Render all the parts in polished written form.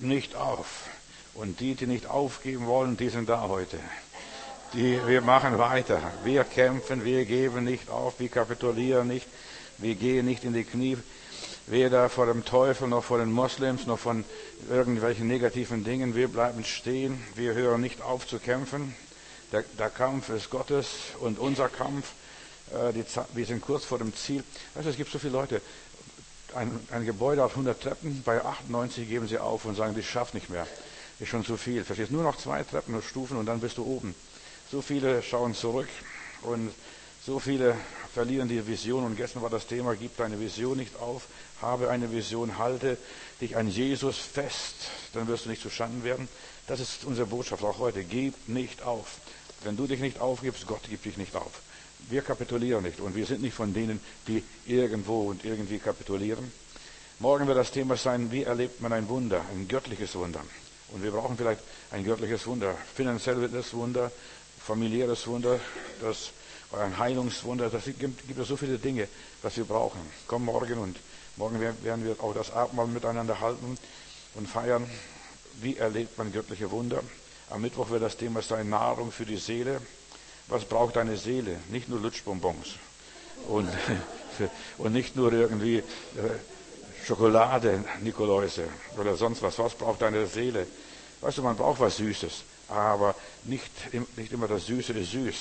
nicht auf. Und die nicht aufgeben wollen, die sind da heute. Wir machen weiter. Wir kämpfen, wir geben nicht auf, wir kapitulieren nicht, wir gehen nicht in die Knie, weder vor dem Teufel, noch vor den Moslems, noch von irgendwelchen negativen Dingen. Wir bleiben stehen, wir hören nicht auf zu kämpfen. Der Kampf ist Gottes und unser Kampf. Wir sind kurz vor dem Ziel. Weißt du, es gibt so viele Leute. Ein Gebäude hat 100 Treppen, bei 98 geben sie auf und sagen, das schafft nicht mehr. Ist schon zu viel. Verstehst du? Nur noch 2 Treppen und Stufen und dann bist du oben. So viele schauen zurück und so viele verlieren die Vision. Und gestern war das Thema, gib deine Vision nicht auf, habe eine Vision, halte dich an Jesus fest, dann wirst du nicht zuschanden werden. Das ist unsere Botschaft auch heute. Gib nicht auf. Wenn du dich nicht aufgibst, Gott gibt dich nicht auf. Wir kapitulieren nicht und wir sind nicht von denen, die irgendwo und irgendwie kapitulieren. Morgen wird das Thema sein, wie erlebt man ein Wunder, ein göttliches Wunder. Und wir brauchen vielleicht ein göttliches Wunder. Finanziell wird das Wunder, familiäres Wunder, ein Heilungswunder. Das gibt es so viele Dinge, was wir brauchen. Komm morgen und morgen werden wir auch das Abendmahl miteinander halten und feiern. Wie erlebt man göttliche Wunder? Am Mittwoch wird das Thema sein, Nahrung für die Seele. Was braucht deine Seele? Nicht nur Lutschbonbons und nicht nur irgendwie Schokolade, Nikoläuse oder sonst was. Was braucht deine Seele? Weißt du, man braucht was Süßes, aber nicht immer das Süße ist süß.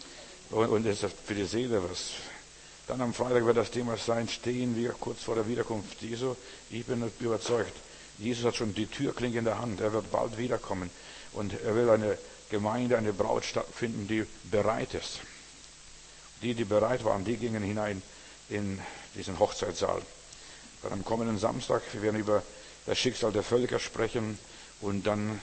Und ist das für die Seele was. Dann am Freitag wird das Thema sein, stehen wir kurz vor der Wiederkunft Jesu. Ich bin überzeugt, Jesus hat schon die Türklinke in der Hand. Er wird bald wiederkommen und er will eine Gemeinde, eine Braut stattfinden, die bereit ist. Die bereit waren, die gingen hinein in diesen Hochzeitssaal. Dann am kommenden Samstag, wir werden über das Schicksal der Völker sprechen und dann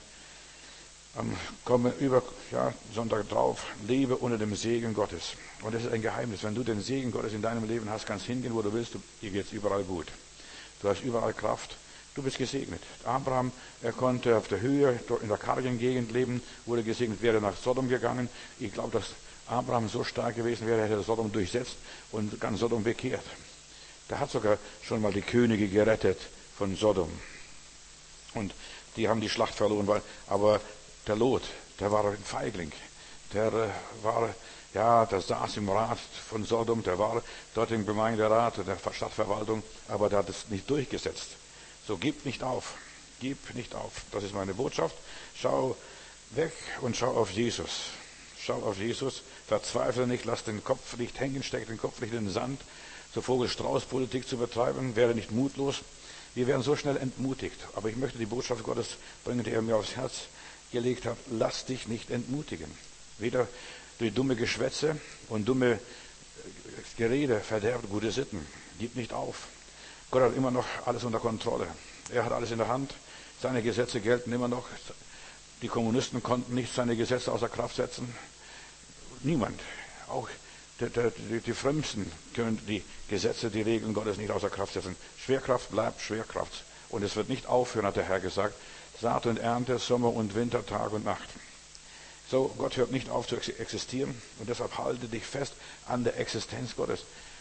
Sonntag drauf, lebe unter dem Segen Gottes. Und das ist ein Geheimnis. Wenn du den Segen Gottes in deinem Leben hast, kannst hingehen, wo du willst, dir geht's überall gut. Du hast überall Kraft. Du bist gesegnet. Abraham, er konnte auf der Höhe, in der kargen Gegend leben, wurde gesegnet, wäre nach Sodom gegangen. Ich glaube, dass Abraham so stark gewesen wäre, hätte er Sodom durchsetzt und ganz Sodom bekehrt. Der hat sogar schon mal die Könige gerettet von Sodom. Und die haben die Schlacht verloren, aber der Lot, der war ein Feigling. Der saß im Rat von Sodom, der war dort im Gemeinderat, der Stadtverwaltung, aber der hat es nicht durchgesetzt. So gib nicht auf. Gib nicht auf. Das ist meine Botschaft. Schau weg und schau auf Jesus. Schau auf Jesus. Verzweifle nicht, lass den Kopf nicht hängen, steck den Kopf nicht in den Sand. So Vogel-Strauß-Politik zu betreiben, wäre nicht mutlos. Wir werden so schnell entmutigt. Aber ich möchte die Botschaft Gottes bringen, die er mir aufs Herz gelegt hat. Lass dich nicht entmutigen. Weder durch dumme Geschwätze und dumme Gerede verderbt gute Sitten. Gib nicht auf. Gott hat immer noch alles unter Kontrolle. Er hat alles in der Hand. Seine Gesetze gelten immer noch. Die Kommunisten konnten nicht seine Gesetze außer Kraft setzen. Niemand. Auch die Frömmsten können die Gesetze, die Regeln Gottes nicht außer Kraft setzen. Schwerkraft bleibt Schwerkraft. Und es wird nicht aufhören, hat der Herr gesagt. Saat und Ernte, Sommer und Winter, Tag und Nacht. So, Gott hört nicht auf zu existieren. Und deshalb halte dich fest an der Existenz Gottes.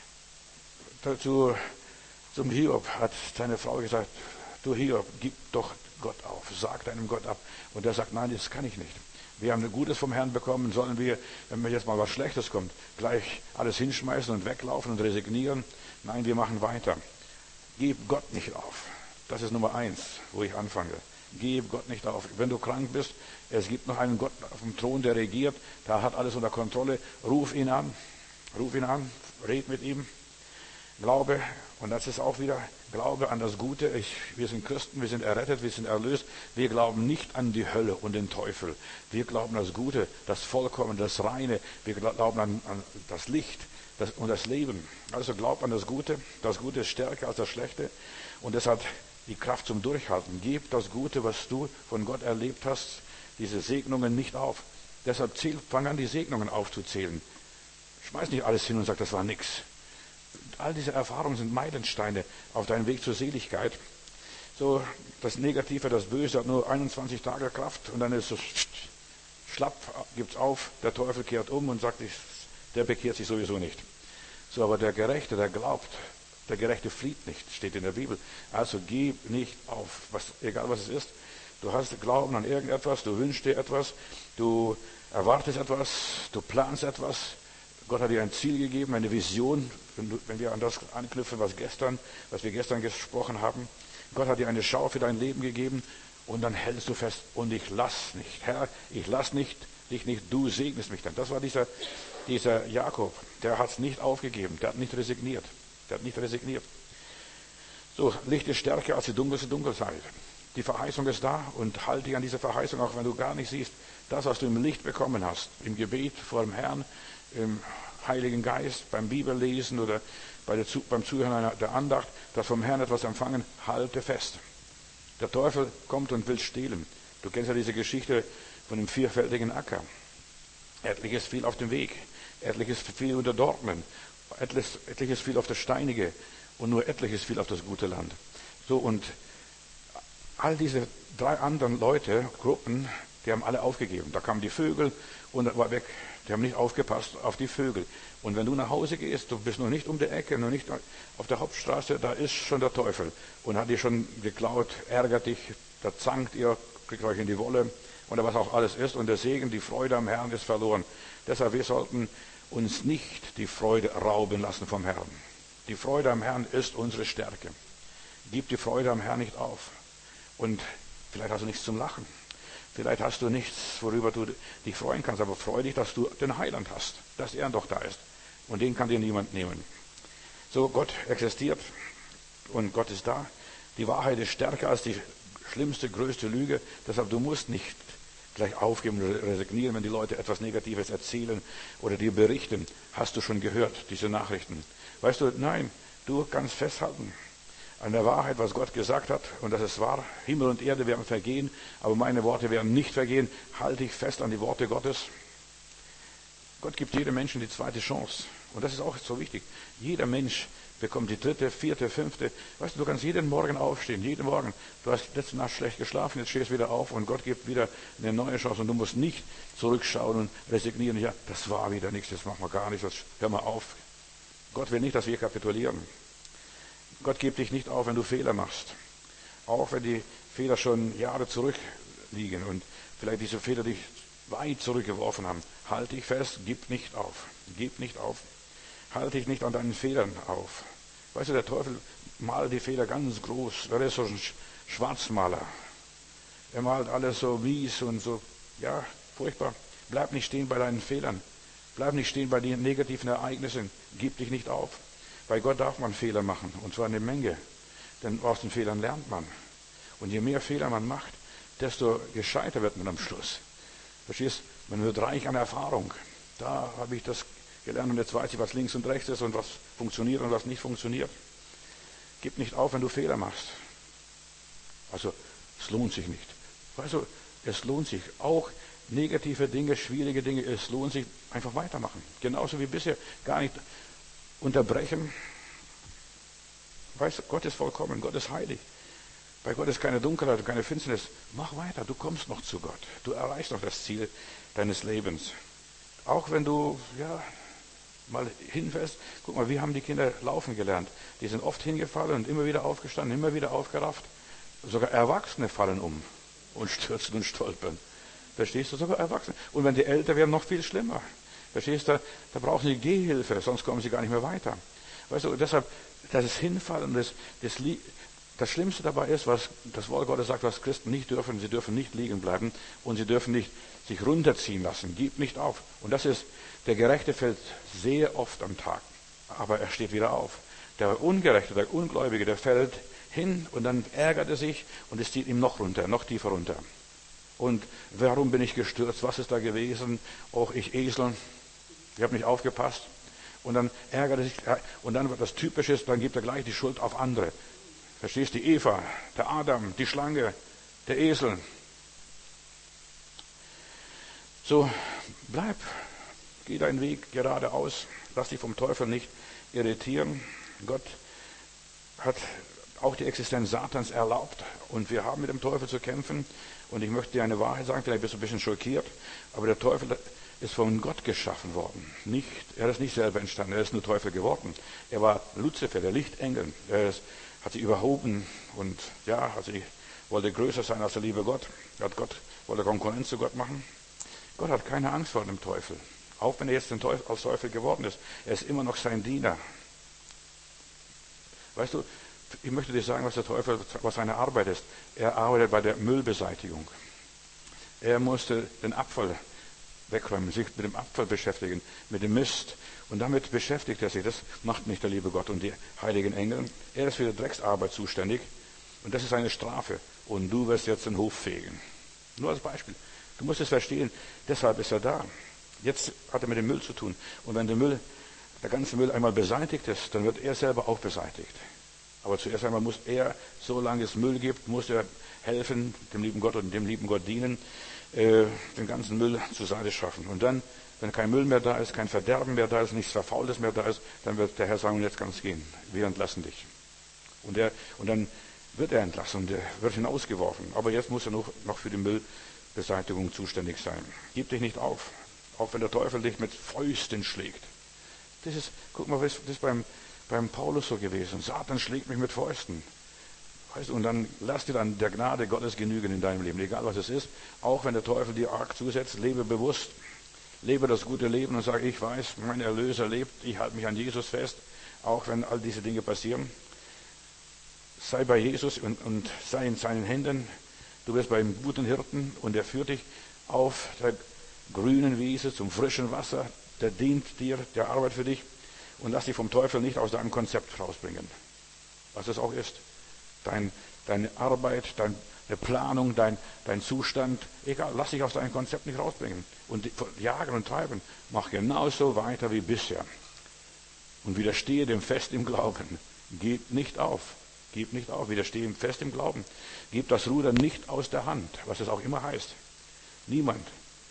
Zum Hiob hat seine Frau gesagt, du Hiob, gib doch Gott auf, sag deinem Gott ab. Und er sagt, nein, das kann ich nicht. Wir haben Gutes vom Herrn bekommen, sollen wir, wenn mir jetzt mal was Schlechtes kommt, gleich alles hinschmeißen und weglaufen und resignieren? Nein, wir machen weiter. Gib Gott nicht auf. Das ist Nummer 1, wo ich anfange. Gib Gott nicht auf. Wenn du krank bist, es gibt noch einen Gott auf dem Thron, der regiert, der hat alles unter Kontrolle. Ruf ihn an, red mit ihm. Glaube, und das ist auch wieder Glaube an das Gute. Wir sind Christen, wir sind errettet, wir sind erlöst. Wir glauben nicht an die Hölle und den Teufel. Wir glauben an das Gute, das Vollkommene, das Reine. Wir glauben an das Licht und das Leben. Also glaub an das Gute. Das Gute ist stärker als das Schlechte. Und das hat die Kraft zum Durchhalten. Gib das Gute, was du von Gott erlebt hast, diese Segnungen nicht auf. Deshalb fang an, die Segnungen aufzuzählen. Schmeiß nicht alles hin und sag, das war nix. All diese Erfahrungen sind Meilensteine auf deinem Weg zur Seligkeit. So, das Negative, das Böse hat nur 21 Tage Kraft und dann ist es schlapp, gibt's auf, der Teufel kehrt um und sagt, der bekehrt sich sowieso nicht. So, aber der Gerechte, der glaubt Der Gerechte flieht nicht, steht in der Bibel. Also gib nicht auf, egal was es ist. Du hast Glauben an irgendetwas, du wünschst dir etwas, du erwartest etwas, du planst etwas. Gott hat dir ein Ziel gegeben, eine Vision, wenn wir an das anknüpfen, was wir gestern gesprochen haben. Gott hat dir eine Schau für dein Leben gegeben und dann hältst du fest und ich lass nicht. Herr, ich lass dich nicht, du segnest mich dann. Das war dieser Jakob, der hat es nicht aufgegeben, der hat nicht resigniert. So, Licht ist stärker als die dunkelste Dunkelheit. Die Verheißung ist da und halte dich an diese Verheißung, auch wenn du gar nicht siehst. Das, was du im Licht bekommen hast, im Gebet vor dem Herrn, im Heiligen Geist, beim Bibellesen oder beim Zuhören der Andacht, das vom Herrn etwas empfangen, halte fest. Der Teufel kommt und will stehlen. Du kennst ja diese Geschichte von dem vierfältigen Acker. Etliches fiel auf dem Weg, etliches fiel unter Dornen, etliches fiel auf das Steinige und nur etliches fiel auf das gute Land. So, und all diese 3 anderen Leute, Gruppen, die haben alle aufgegeben. Da kamen die Vögel und war weg. Die haben nicht aufgepasst auf die Vögel. Und wenn du nach Hause gehst, du bist noch nicht um die Ecke, noch nicht auf der Hauptstraße, da ist schon der Teufel und hat dir schon geklaut, ärgert dich, da zankt ihr, kriegt euch in die Wolle oder was auch alles ist. Und der Segen, die Freude am Herrn ist verloren. Deshalb, wir sollten uns nicht die Freude rauben lassen vom Herrn. Die Freude am Herrn ist unsere Stärke. Gib die Freude am Herrn nicht auf. Und vielleicht hast du nichts zum Lachen. Vielleicht hast du nichts, worüber du dich freuen kannst, aber freu dich, dass du den Heiland hast, dass er doch da ist. Und den kann dir niemand nehmen. So, Gott existiert und Gott ist da. Die Wahrheit ist stärker als die schlimmste, größte Lüge. Deshalb, du musst nicht gleich aufgeben oder resignieren, wenn die Leute etwas Negatives erzählen oder dir berichten. Hast du schon gehört, diese Nachrichten? Weißt du, nein, du kannst festhalten an der Wahrheit, was Gott gesagt hat, und das ist wahr. Himmel und Erde werden vergehen, aber meine Worte werden nicht vergehen. Halte dich fest an die Worte Gottes. Gott gibt jedem Menschen die zweite Chance. Und das ist auch so wichtig. Jeder Mensch bekommt die 3., 4., 5. Weißt du, du kannst jeden Morgen aufstehen, jeden Morgen. Du hast letzte Nacht schlecht geschlafen, jetzt stehst du wieder auf und Gott gibt wieder eine neue Chance. Und du musst nicht zurückschauen und resignieren. Ja, das war wieder nichts, das machen wir gar nicht, hör mal auf. Gott will nicht, dass wir kapitulieren. Gott gibt dich nicht auf, wenn du Fehler machst. Auch wenn die Fehler schon Jahre zurückliegen und vielleicht diese Fehler dich weit zurückgeworfen haben. Halt dich fest, gib nicht auf. Gib nicht auf. Halt dich nicht an deinen Fehlern auf. Weißt du, der Teufel malt die Fehler ganz groß. Er ist so ein Schwarzmaler. Er malt alles so mies und so, ja, furchtbar. Bleib nicht stehen bei deinen Fehlern. Bleib nicht stehen bei den negativen Ereignissen. Gib dich nicht auf. Bei Gott darf man Fehler machen, und zwar eine Menge. Denn aus den Fehlern lernt man. Und je mehr Fehler man macht, desto gescheiter wird man am Schluss. Verstehst? Man wird reich an Erfahrung. Da habe ich das gelernt und jetzt weiß ich, was links und rechts ist und was funktioniert und was nicht funktioniert. Gib nicht auf, wenn du Fehler machst. Also, es lohnt sich nicht. Weißt du, es lohnt sich. Auch negative Dinge, schwierige Dinge, es lohnt sich einfach weitermachen. Genauso wie bisher. Gar nicht unterbrechen. Weißt du, Gott ist vollkommen, Gott ist heilig. Bei Gott ist keine Dunkelheit und keine Finsternis. Mach weiter, du kommst noch zu Gott. Du erreichst noch das Ziel deines Lebens. Auch wenn du, ja, mal hinfällst. Guck mal, wir haben die Kinder laufen gelernt. Die sind oft hingefallen und immer wieder aufgestanden, immer wieder aufgerafft. Sogar Erwachsene fallen um und stürzen und stolpern. Verstehst du? Sogar Erwachsene. Und wenn die älter werden, noch viel schlimmer. Verstehst du? Da brauchen sie Gehhilfe, sonst kommen sie gar nicht mehr weiter. Weißt du, deshalb, das Hinfallen, das Schlimmste dabei ist, was das Wort Gottes sagt, was Christen nicht dürfen. Sie dürfen nicht liegen bleiben und sie dürfen nicht sich runterziehen lassen. Gib nicht auf. Und das ist, der Gerechte fällt sehr oft am Tag, aber er steht wieder auf. Der Ungerechte, der Ungläubige, der fällt hin und dann ärgert er sich und es zieht ihm noch runter, noch tiefer runter. Und warum bin ich gestürzt? Was ist da gewesen? Och, ich Esel, ich habe nicht aufgepasst. Und dann ärgert er sich. Und dann, was typisch ist, dann gibt er gleich die Schuld auf andere. Verstehst du? Die Eva, der Adam, die Schlange, der Esel. So, bleib. Geh deinen Weg geradeaus. Lass dich vom Teufel nicht irritieren. Gott hat auch die Existenz Satans erlaubt, Und wir haben mit dem Teufel zu kämpfen. Und ich möchte dir eine Wahrheit sagen, vielleicht bist du ein bisschen schockiert, aber der Teufel ist von Gott geschaffen worden. Er ist nicht selber entstanden, er ist nur Teufel geworden. Er war Luzifer, der Lichtengel. Hat sich überhoben und ja, wollte größer sein als der liebe Gott. Wollte Konkurrenz zu Gott machen. Gott hat keine Angst vor dem Teufel. Auch wenn er jetzt als Teufel geworden ist. Er ist immer noch sein Diener. Weißt du, ich möchte dir sagen, was seine Arbeit ist. Er arbeitet bei der Müllbeseitigung. Er musste den Abfall wegräumen, sich mit dem Abfall beschäftigen, mit dem Mist. Und damit beschäftigt er sich. Das macht nicht der liebe Gott und die heiligen Engel. Er ist für die Drecksarbeit zuständig. Und das ist eine Strafe. Und du wirst jetzt den Hof fegen. Nur als Beispiel. Du musst es verstehen. Deshalb ist er da. Jetzt hat er mit dem Müll zu tun. Und wenn der ganze Müll einmal beseitigt ist, dann wird er selber auch beseitigt. Aber zuerst einmal muss er, solange es Müll gibt, muss er helfen, dem lieben Gott und dem lieben Gott dienen, den ganzen Müll zur Seite schaffen. Und dann, wenn kein Müll mehr da ist, kein Verderben mehr da ist, nichts Verfaultes mehr da ist, dann wird der Herr sagen, jetzt kann es gehen. Wir entlassen dich. Und dann wird er entlassen und er wird hinausgeworfen. Aber jetzt muss er noch für die Müllbeseitigung zuständig sein. Gib dich nicht auf, auch wenn der Teufel dich mit Fäusten schlägt. Guck mal, das ist beim Paulus so gewesen. Satan schlägt mich mit Fäusten. Weißt du, und dann lass dir dann der Gnade Gottes genügen in deinem Leben, egal was es ist. Auch wenn der Teufel dir arg zusetzt, lebe bewusst. Lebe das gute Leben und sage, ich weiß, mein Erlöser lebt, ich halte mich an Jesus fest, auch wenn all diese Dinge passieren. Sei bei Jesus und sei in seinen Händen. Du bist beim guten Hirten und er führt dich auf der grünen Wiese zum frischen Wasser. Der dient dir, der arbeitet für dich. Und lass dich vom Teufel nicht aus deinem Konzept rausbringen. Was es auch ist. Deine Arbeit, deine Planung, dein Zustand, egal, lass dich aus deinem Konzept nicht rausbringen. Und jagen und treiben. Mach genauso weiter wie bisher. Und widerstehe dem fest im Glauben. Gib nicht auf. Gib nicht auf. Widerstehe ihm fest im Glauben. Gib das Ruder nicht aus der Hand, was es auch immer heißt. Niemand.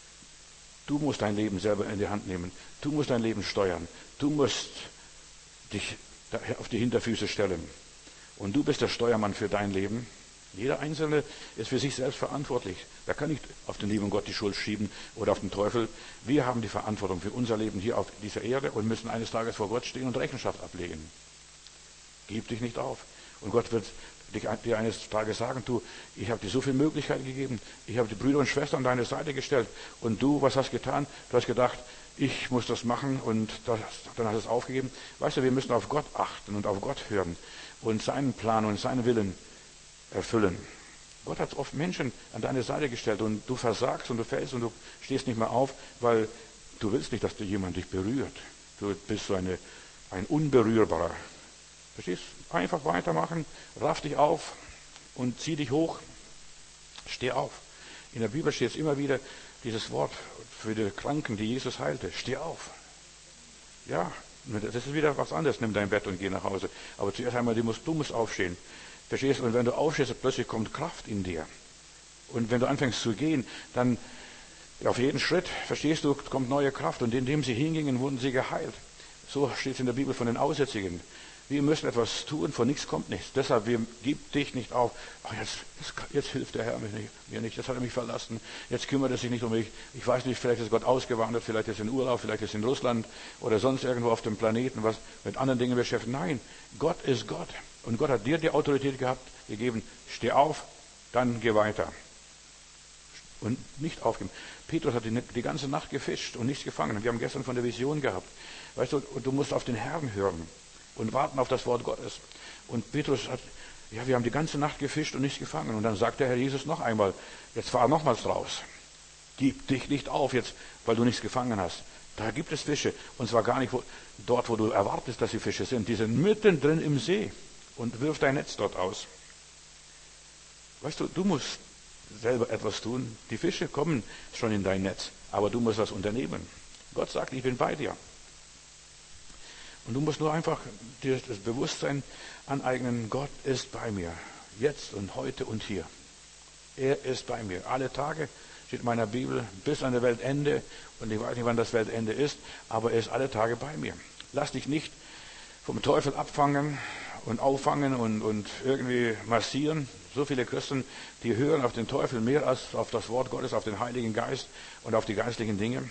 Du musst dein Leben selber in die Hand nehmen. Du musst dein Leben steuern. Du musst dich auf die Hinterfüße stellen. Und du bist der Steuermann für dein Leben. Jeder Einzelne ist für sich selbst verantwortlich. Da kann nicht auf den lieben Gott die Schuld schieben oder auf den Teufel. Wir haben die Verantwortung für unser Leben hier auf dieser Erde und müssen eines Tages vor Gott stehen und Rechenschaft ablegen. Gib dich nicht auf. Und Gott wird dir eines Tages sagen, ich habe dir so viele Möglichkeiten gegeben. Ich habe die Brüder und Schwestern an deine Seite gestellt. Und du, was hast du getan? Du hast gedacht, ich muss das machen und dann hast du es aufgegeben. Weißt du, wir müssen auf Gott achten und auf Gott hören und seinen Plan und seinen Willen erfüllen. Gott hat oft Menschen an deine Seite gestellt und du versagst und du fällst und du stehst nicht mehr auf, weil du willst nicht, dass jemand dich berührt. Du bist so ein Unberührbarer. Verstehst? Einfach weitermachen, raff dich auf und zieh dich hoch. Steh auf. In der Bibel steht es immer wieder dieses Wort für die Kranken, die Jesus heilte. Steh auf. Ja, das ist wieder was anderes. Nimm dein Bett und geh nach Hause. Aber zuerst einmal, du musst aufstehen. Verstehst? Und wenn du aufstehst, plötzlich kommt Kraft in dir. Und wenn du anfängst zu gehen, dann auf jeden Schritt, verstehst du, kommt neue Kraft. Und indem sie hingingen, wurden sie geheilt. So steht es in der Bibel von den Aussätzigen. Wir müssen etwas tun, von nichts kommt nichts. Deshalb, gib dich nicht auf. Ach, jetzt hilft der Herr mir nicht, jetzt hat er mich verlassen, jetzt kümmert er sich nicht um mich. Ich weiß nicht, vielleicht ist Gott ausgewandert, vielleicht ist er in Urlaub, vielleicht ist er in Russland oder sonst irgendwo auf dem Planeten, was mit anderen Dingen beschäftigt. Nein, Gott ist Gott. Und Gott hat dir die Autorität gegeben, steh auf, dann geh weiter. Und nicht aufgeben. Petrus hat die ganze Nacht gefischt und nichts gefangen. Wir haben gestern von der Vision gehabt. Weißt du, und du musst auf den Herrn hören und warten auf das Wort Gottes. Und Petrus wir haben die ganze Nacht gefischt und nichts gefangen. Und dann sagt der Herr Jesus noch einmal, jetzt fahr nochmals raus. Gib dich nicht auf jetzt, weil du nichts gefangen hast. Da gibt es Fische. Und zwar gar nicht dort, wo du erwartest, dass sie Fische sind. Die sind mittendrin im See. Und wirf dein Netz dort aus. Weißt du, du musst selber etwas tun. Die Fische kommen schon in dein Netz. Aber du musst was unternehmen. Gott sagt, ich bin bei dir. Und du musst nur einfach dir das Bewusstsein aneignen, Gott ist bei mir. Jetzt und heute und hier. Er ist bei mir. Alle Tage steht in meiner Bibel bis an der Weltende. Und ich weiß nicht, wann das Weltende ist, aber er ist alle Tage bei mir. Lass dich nicht vom Teufel abfangen und auffangen und irgendwie massieren. So viele Christen, die hören auf den Teufel mehr als auf das Wort Gottes, auf den Heiligen Geist und auf die geistlichen Dinge.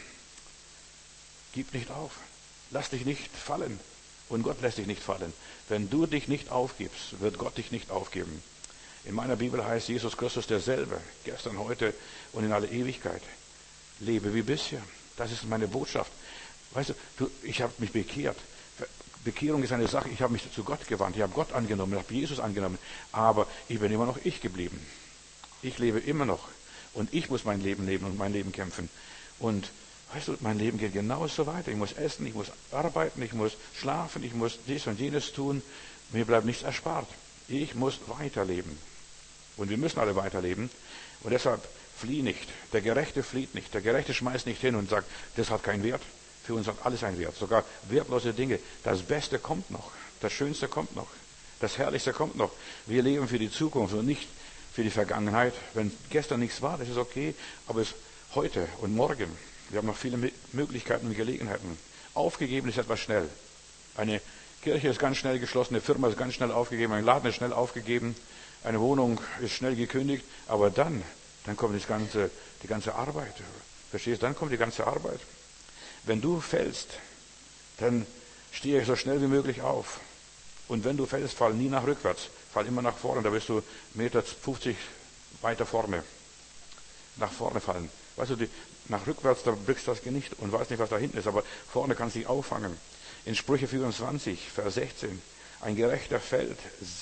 Gib nicht auf. Lass dich nicht fallen. Und Gott lässt dich nicht fallen. Wenn du dich nicht aufgibst, wird Gott dich nicht aufgeben. In meiner Bibel heißt Jesus Christus derselbe, gestern, heute und in aller Ewigkeit. Lebe wie bisher. Das ist meine Botschaft. Weißt du, ich habe mich bekehrt. Bekehrung ist eine Sache, ich habe mich zu Gott gewandt, ich habe Gott angenommen, ich habe Jesus angenommen, aber ich bin immer noch ich geblieben. Ich lebe immer noch und ich muss mein Leben leben und mein Leben kämpfen. Und weißt du, mein Leben geht genauso weiter. Ich muss essen, ich muss arbeiten, ich muss schlafen, ich muss dies und jenes tun. Mir bleibt nichts erspart. Ich muss weiterleben. Und wir müssen alle weiterleben. Und deshalb flieh nicht. Der Gerechte flieht nicht. Der Gerechte schmeißt nicht hin und sagt, das hat keinen Wert. Für uns hat alles einen Wert, sogar wertlose Dinge. Das Beste kommt noch, das Schönste kommt noch, das Herrlichste kommt noch. Wir leben für die Zukunft und nicht für die Vergangenheit. Wenn gestern nichts war, das ist okay, aber es ist heute und morgen. Wir haben noch viele Möglichkeiten und Gelegenheiten. Aufgegeben ist etwas schnell. Eine Kirche ist ganz schnell geschlossen, eine Firma ist ganz schnell aufgegeben, ein Laden ist schnell aufgegeben, eine Wohnung ist schnell gekündigt, aber dann kommt die ganze Arbeit. Verstehst du? Dann kommt die ganze Arbeit. Wenn du fällst, dann stehe so schnell wie möglich auf. Und wenn du fällst, fall nie nach rückwärts, fall immer nach vorne, da bist du 1,50 Meter weiter vorne. Nach vorne fallen. Weißt du, nach rückwärts, da brichst du das Genick und weißt nicht, was da hinten ist, aber vorne kannst du dich auffangen. In Sprüche 24, Vers 16, ein Gerechter fällt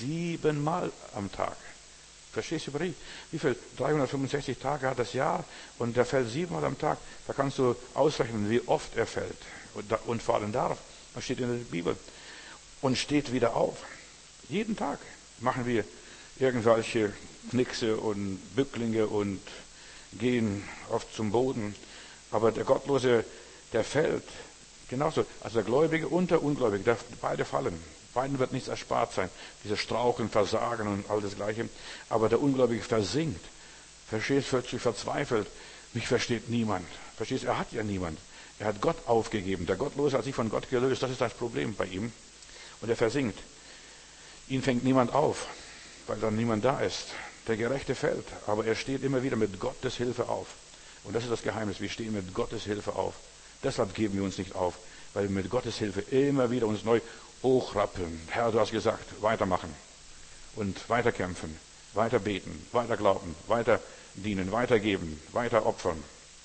7-mal am Tag. Verstehst du, wie viel? 365 Tage hat das Jahr und der fällt 7-mal am Tag. Da kannst du ausrechnen, wie oft er fällt und fallen darf. Das steht in der Bibel. Und steht wieder auf. Jeden Tag machen wir irgendwelche Knickse und Bücklinge und gehen oft zum Boden. Aber der Gottlose, der fällt genauso. Also der Gläubige und der Ungläubige, beide fallen. Beiden wird nichts erspart sein. Diese Straucheln, Versagen und all das Gleiche. Aber der Ungläubige versinkt. Verstehst, plötzlich verzweifelt. Mich versteht niemand. Verstehst, er hat ja niemand. Er hat Gott aufgegeben. Der Gottlose hat sich von Gott gelöst. Das ist das Problem bei ihm. Und er versinkt. Ihn fängt niemand auf, weil dann niemand da ist. Der Gerechte fällt, aber er steht immer wieder mit Gottes Hilfe auf. Und das ist das Geheimnis. Wir stehen mit Gottes Hilfe auf. Deshalb geben wir uns nicht auf, weil wir mit Gottes Hilfe immer wieder uns neu hochrappeln. Herr, du hast gesagt, weitermachen und weiterkämpfen, weiter beten, weiter glauben, weiter dienen, weitergeben, weiter opfern.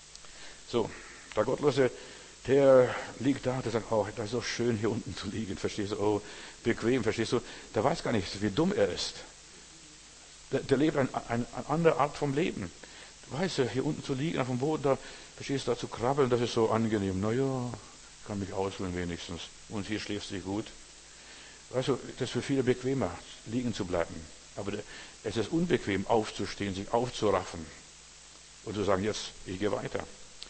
So, der Gottlose, der liegt da, der sagt, oh, das ist so schön hier unten zu liegen, verstehst du, oh, bequem, verstehst du, der weiß gar nicht, wie dumm er ist. Der lebt eine andere Art vom Leben. Du weißt ja, hier unten zu liegen, auf dem Boden, da, verstehst du, da zu krabbeln, das ist so angenehm. Naja, kann mich ausruhen wenigstens. Und hier schläfst du gut. Weißt du, das ist für viele bequemer, liegen zu bleiben. Aber es ist unbequem, aufzustehen, sich aufzuraffen und zu sagen, jetzt, ich gehe weiter.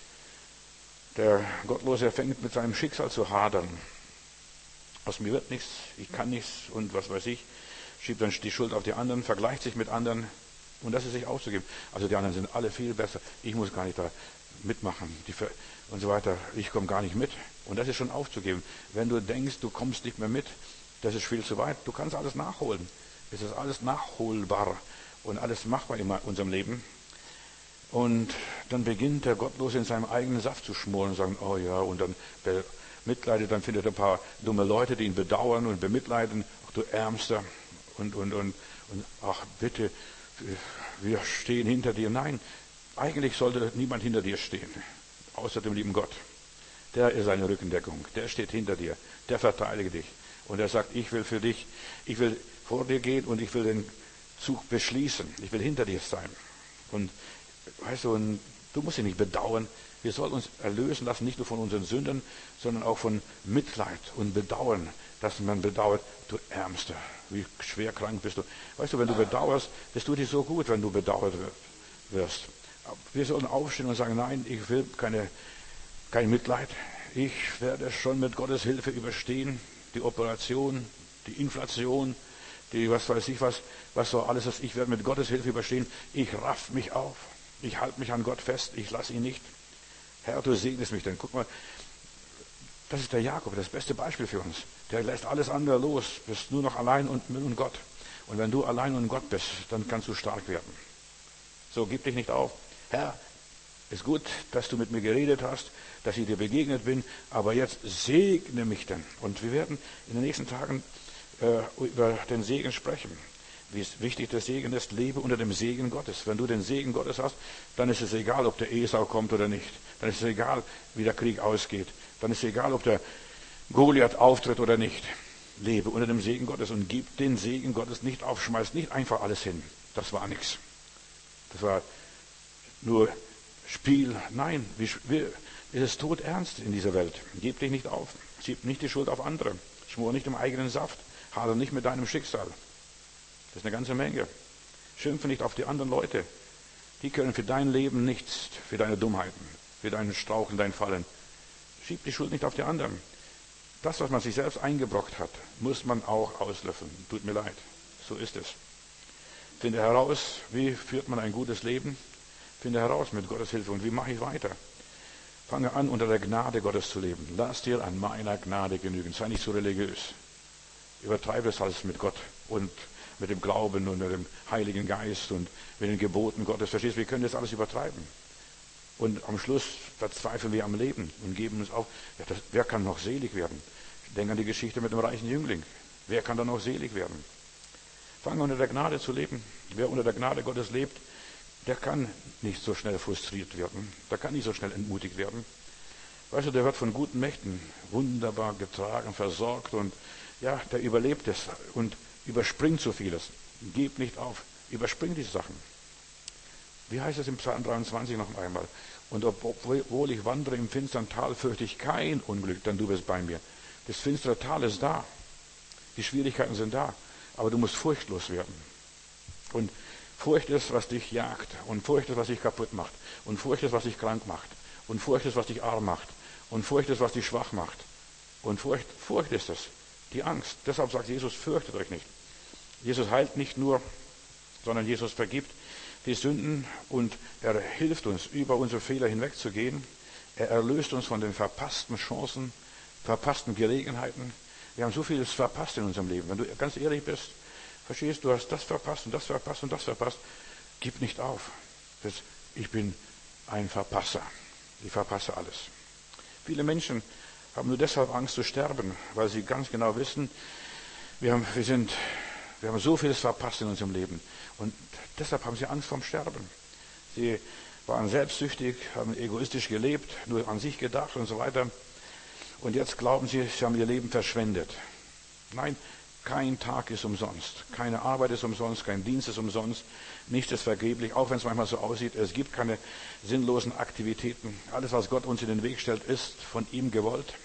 Der Gottlose fängt mit seinem Schicksal zu hadern. Aus mir wird nichts, ich kann nichts und was weiß ich. Schiebt dann die Schuld auf die anderen, vergleicht sich mit anderen und das ist sich aufzugeben. Also die anderen sind alle viel besser. Ich muss gar nicht da mitmachen und so weiter. Ich komme gar nicht mit. Und das ist schon aufzugeben. Wenn du denkst, du kommst nicht mehr mit, das ist viel zu weit. Du kannst alles nachholen. Es ist alles nachholbar und alles machbar in unserem Leben. Und dann beginnt der Gottlose in seinem eigenen Saft zu schmoren und sagen, oh ja, und dann bemitleidet, dann findet er ein paar dumme Leute, die ihn bedauern und bemitleiden. Ach du Ärmster. Und ach bitte, wir stehen hinter dir. Nein, eigentlich sollte niemand hinter dir stehen, außer dem lieben Gott. Der ist eine Rückendeckung, der steht hinter dir, der verteidigt dich. Und er sagt, ich will für dich, ich will vor dir gehen und ich will den Zug beschließen, ich will hinter dir sein. Und weißt du, und du musst dich nicht bedauern, wir sollen uns erlösen lassen, nicht nur von unseren Sünden, sondern auch von Mitleid und Bedauern, dass man bedauert, du Ärmster, wie schwer krank bist du. Weißt du, wenn du bedauerst, das tut dir so gut, wenn du bedauert wirst. Wir sollen aufstehen und sagen, nein, ich will kein Mitleid. Ich werde es schon mit Gottes Hilfe überstehen. Die Operation, die Inflation, die was weiß ich was so alles ist. Ich werde mit Gottes Hilfe überstehen. Ich raff mich auf. Ich halte mich an Gott fest. Ich lasse ihn nicht. Herr, du segnest mich denn. Guck mal, das ist der Jakob, das beste Beispiel für uns. Der lässt alles andere los, bist nur noch allein und Gott. Und wenn du allein und Gott bist, dann kannst du stark werden. So, gib dich nicht auf. Herr, ist gut, dass du mit mir geredet hast, dass ich dir begegnet bin, aber jetzt segne mich denn. Und wir werden in den nächsten Tagen über den Segen sprechen. Wie wichtig der Segen ist, lebe unter dem Segen Gottes. Wenn du den Segen Gottes hast, dann ist es egal, ob der Esau kommt oder nicht. Dann ist es egal, wie der Krieg ausgeht. Dann ist es egal, ob der Goliath auftritt oder nicht. Lebe unter dem Segen Gottes und gib den Segen Gottes nicht auf. Schmeiß nicht einfach alles hin. Das war nichts. Das war nur Spiel. Nein, es ist todernst in dieser Welt. Gib dich nicht auf. Schieb nicht die Schuld auf andere. Schmor nicht im eigenen Saft. Hadere nicht mit deinem Schicksal. Das ist eine ganze Menge. Schimpfe nicht auf die anderen Leute. Die können für dein Leben nichts, für deine Dummheiten, für deinen Straucheln, dein Fallen. Schieb die Schuld nicht auf die anderen. Das, was man sich selbst eingebrockt hat, muss man auch auslöffeln. Tut mir leid. So ist es. Finde heraus, wie führt man ein gutes Leben. Finde heraus mit Gottes Hilfe. Und wie mache ich weiter? Fange an, unter der Gnade Gottes zu leben. Lass dir an meiner Gnade genügen. Sei nicht so religiös. Übertreibe es alles mit Gott und mit dem Glauben und mit dem Heiligen Geist und mit den Geboten Gottes. Verstehst du, wir können das alles übertreiben. Und am Schluss verzweifeln wir am Leben und geben uns auf. Ja, wer kann noch selig werden? Denk an die Geschichte mit dem reichen Jüngling. Wer kann da noch selig werden? Fange unter der Gnade zu leben. Wer unter der Gnade Gottes lebt, der kann nicht so schnell frustriert werden. Der kann nicht so schnell entmutigt werden. Weißt du, der wird von guten Mächten wunderbar getragen, versorgt und ja, der überlebt es und überspringt so vieles. Gib nicht auf. Überspring diese Sachen. Wie heißt es im Psalm 23 noch einmal? Und obwohl ich wandere im finstern Tal, fürchte ich kein Unglück, denn du bist bei mir. Das finstere Tal ist da. Die Schwierigkeiten sind da. Aber du musst furchtlos werden. Und Furcht ist, was dich jagt. Und Furcht ist, was dich kaputt macht. Und Furcht ist, was dich krank macht. Und Furcht ist, was dich arm macht. Und Furcht ist, was dich schwach macht. Und Furcht ist es. Die Angst. Deshalb sagt Jesus, fürchtet euch nicht. Jesus heilt nicht nur, sondern Jesus vergibt die Sünden und er hilft uns, über unsere Fehler hinwegzugehen. Er erlöst uns von den verpassten Chancen, verpassten Gelegenheiten. Wir haben so vieles verpasst in unserem Leben. Wenn du ganz ehrlich bist, verstehst du, hast das verpasst und das verpasst und das verpasst. Gib nicht auf. Ich bin ein Verpasser. Ich verpasse alles. Viele Menschen haben nur deshalb Angst zu sterben, weil sie ganz genau wissen, wir haben so vieles verpasst in unserem Leben. Und deshalb haben sie Angst vorm Sterben. Sie waren selbstsüchtig, haben egoistisch gelebt, nur an sich gedacht und so weiter. Und jetzt glauben sie, sie haben ihr Leben verschwendet. Nein, kein Tag ist umsonst. Keine Arbeit ist umsonst, kein Dienst ist umsonst. Nichts ist vergeblich, auch wenn es manchmal so aussieht. Es gibt keine sinnlosen Aktivitäten. Alles, was Gott uns in den Weg stellt, ist von ihm gewollt.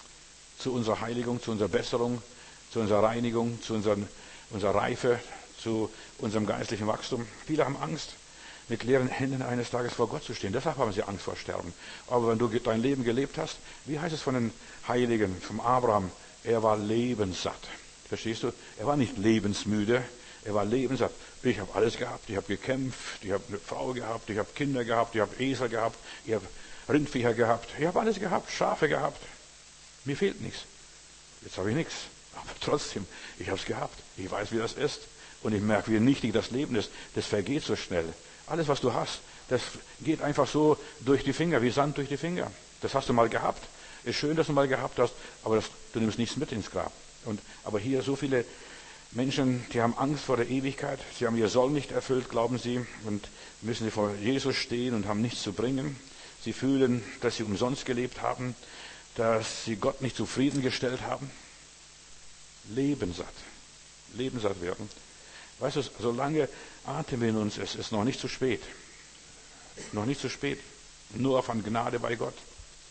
Zu unserer Heiligung, zu unserer Besserung, zu unserer Reinigung, zu unserer Reife, zu unserem geistlichen Wachstum. Viele haben Angst, mit leeren Händen eines Tages vor Gott zu stehen. Deshalb haben sie Angst vor Sterben. Aber wenn du dein Leben gelebt hast, wie heißt es von den Heiligen, vom Abraham? Er war lebenssatt. Verstehst du? Er war nicht lebensmüde, er war lebenssatt. Ich habe alles gehabt, ich habe gekämpft, ich habe eine Frau gehabt, ich habe Kinder gehabt, ich habe Esel gehabt, ich habe Rindviecher gehabt, ich habe alles gehabt, Schafe gehabt. Mir fehlt nichts. Jetzt habe ich nichts. Aber trotzdem, ich habe es gehabt. Ich weiß, wie das ist. Und ich merke, wie nichtig das Leben ist. Das vergeht so schnell. Alles, was du hast, das geht einfach so durch die Finger, wie Sand durch die Finger. Das hast du mal gehabt. Ist schön, dass du mal gehabt hast, aber du nimmst nichts mit ins Grab. Aber hier so viele Menschen, die haben Angst vor der Ewigkeit. Sie haben ihr Soll nicht erfüllt, glauben sie, und müssen sie vor Jesus stehen und haben nichts zu bringen. Sie fühlen, dass sie umsonst gelebt haben, dass sie Gott nicht zufriedengestellt haben. Lebenssatt werden. Weißt du, solange Atem in uns ist, ist noch nicht zu spät. Noch nicht zu spät. Nur von Gnade bei Gott.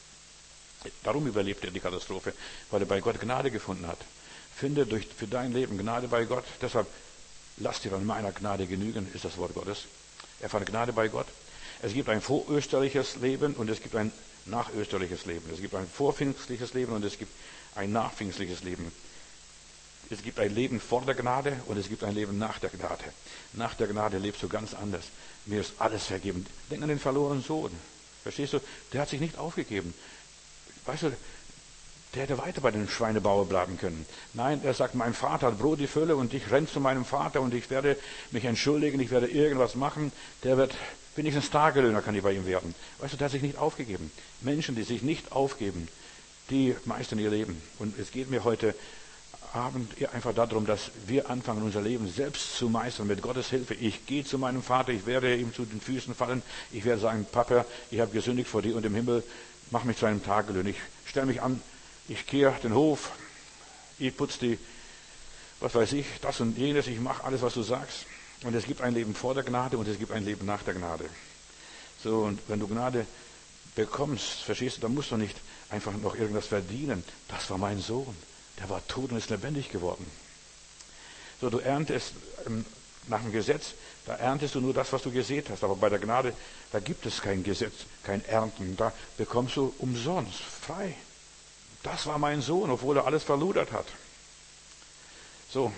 Darum überlebt er die Katastrophe, weil er bei Gott Gnade gefunden hat. Finde für dein Leben Gnade bei Gott. Deshalb lass dir an meiner Gnade genügen, ist das Wort Gottes. Er fand Gnade bei Gott. Es gibt ein vorösterliches Leben und es gibt ein nachösterliches Leben. Es gibt ein vorpfingstliches Leben und es gibt ein nachpfingstliches Leben. Es gibt ein Leben vor der Gnade und es gibt ein Leben nach der Gnade. Nach der Gnade lebst du ganz anders. Mir ist alles vergeben. Denk an den verlorenen Sohn. Verstehst du? Der hat sich nicht aufgegeben. Weißt du, Der hätte weiter bei den Schweinebauer bleiben können. Nein, er sagt, mein Vater hat Brot die Fülle und ich renne zu meinem Vater und ich werde mich entschuldigen, ich werde irgendwas machen. Der wird wenigstens Tagelöhner kann ich bei ihm werden. Weißt du, der hat sich nicht aufgegeben. Menschen, die sich nicht aufgeben, die meistern ihr Leben. Und es geht mir heute Abend einfach darum, dass wir anfangen, unser Leben selbst zu meistern mit Gottes Hilfe. Ich gehe zu meinem Vater, ich werde ihm zu den Füßen fallen. Ich werde sagen, Papa, ich habe gesündigt vor dir und im Himmel, mach mich zu einem Tagelöhner. Ich stelle mich an, ich kehre den Hof, ich putze die, was weiß ich, das und jenes, ich mache alles, was du sagst. Und es gibt ein Leben vor der Gnade und es gibt ein Leben nach der Gnade. So, und wenn du Gnade bekommst, verstehst du, dann musst du nicht einfach noch irgendwas verdienen. Das war mein Sohn, der war tot und ist lebendig geworden. So, du erntest nach dem Gesetz, da erntest du nur das, was du gesät hast. Aber bei der Gnade, da gibt es kein Gesetz, kein Ernten. Da bekommst du umsonst, frei. Das war mein Sohn, obwohl er alles verludert hat. So,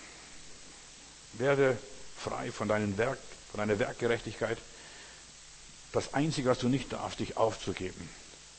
werde frei von deiner Werkgerechtigkeit. Das Einzige, was du nicht darfst, dich aufzugeben,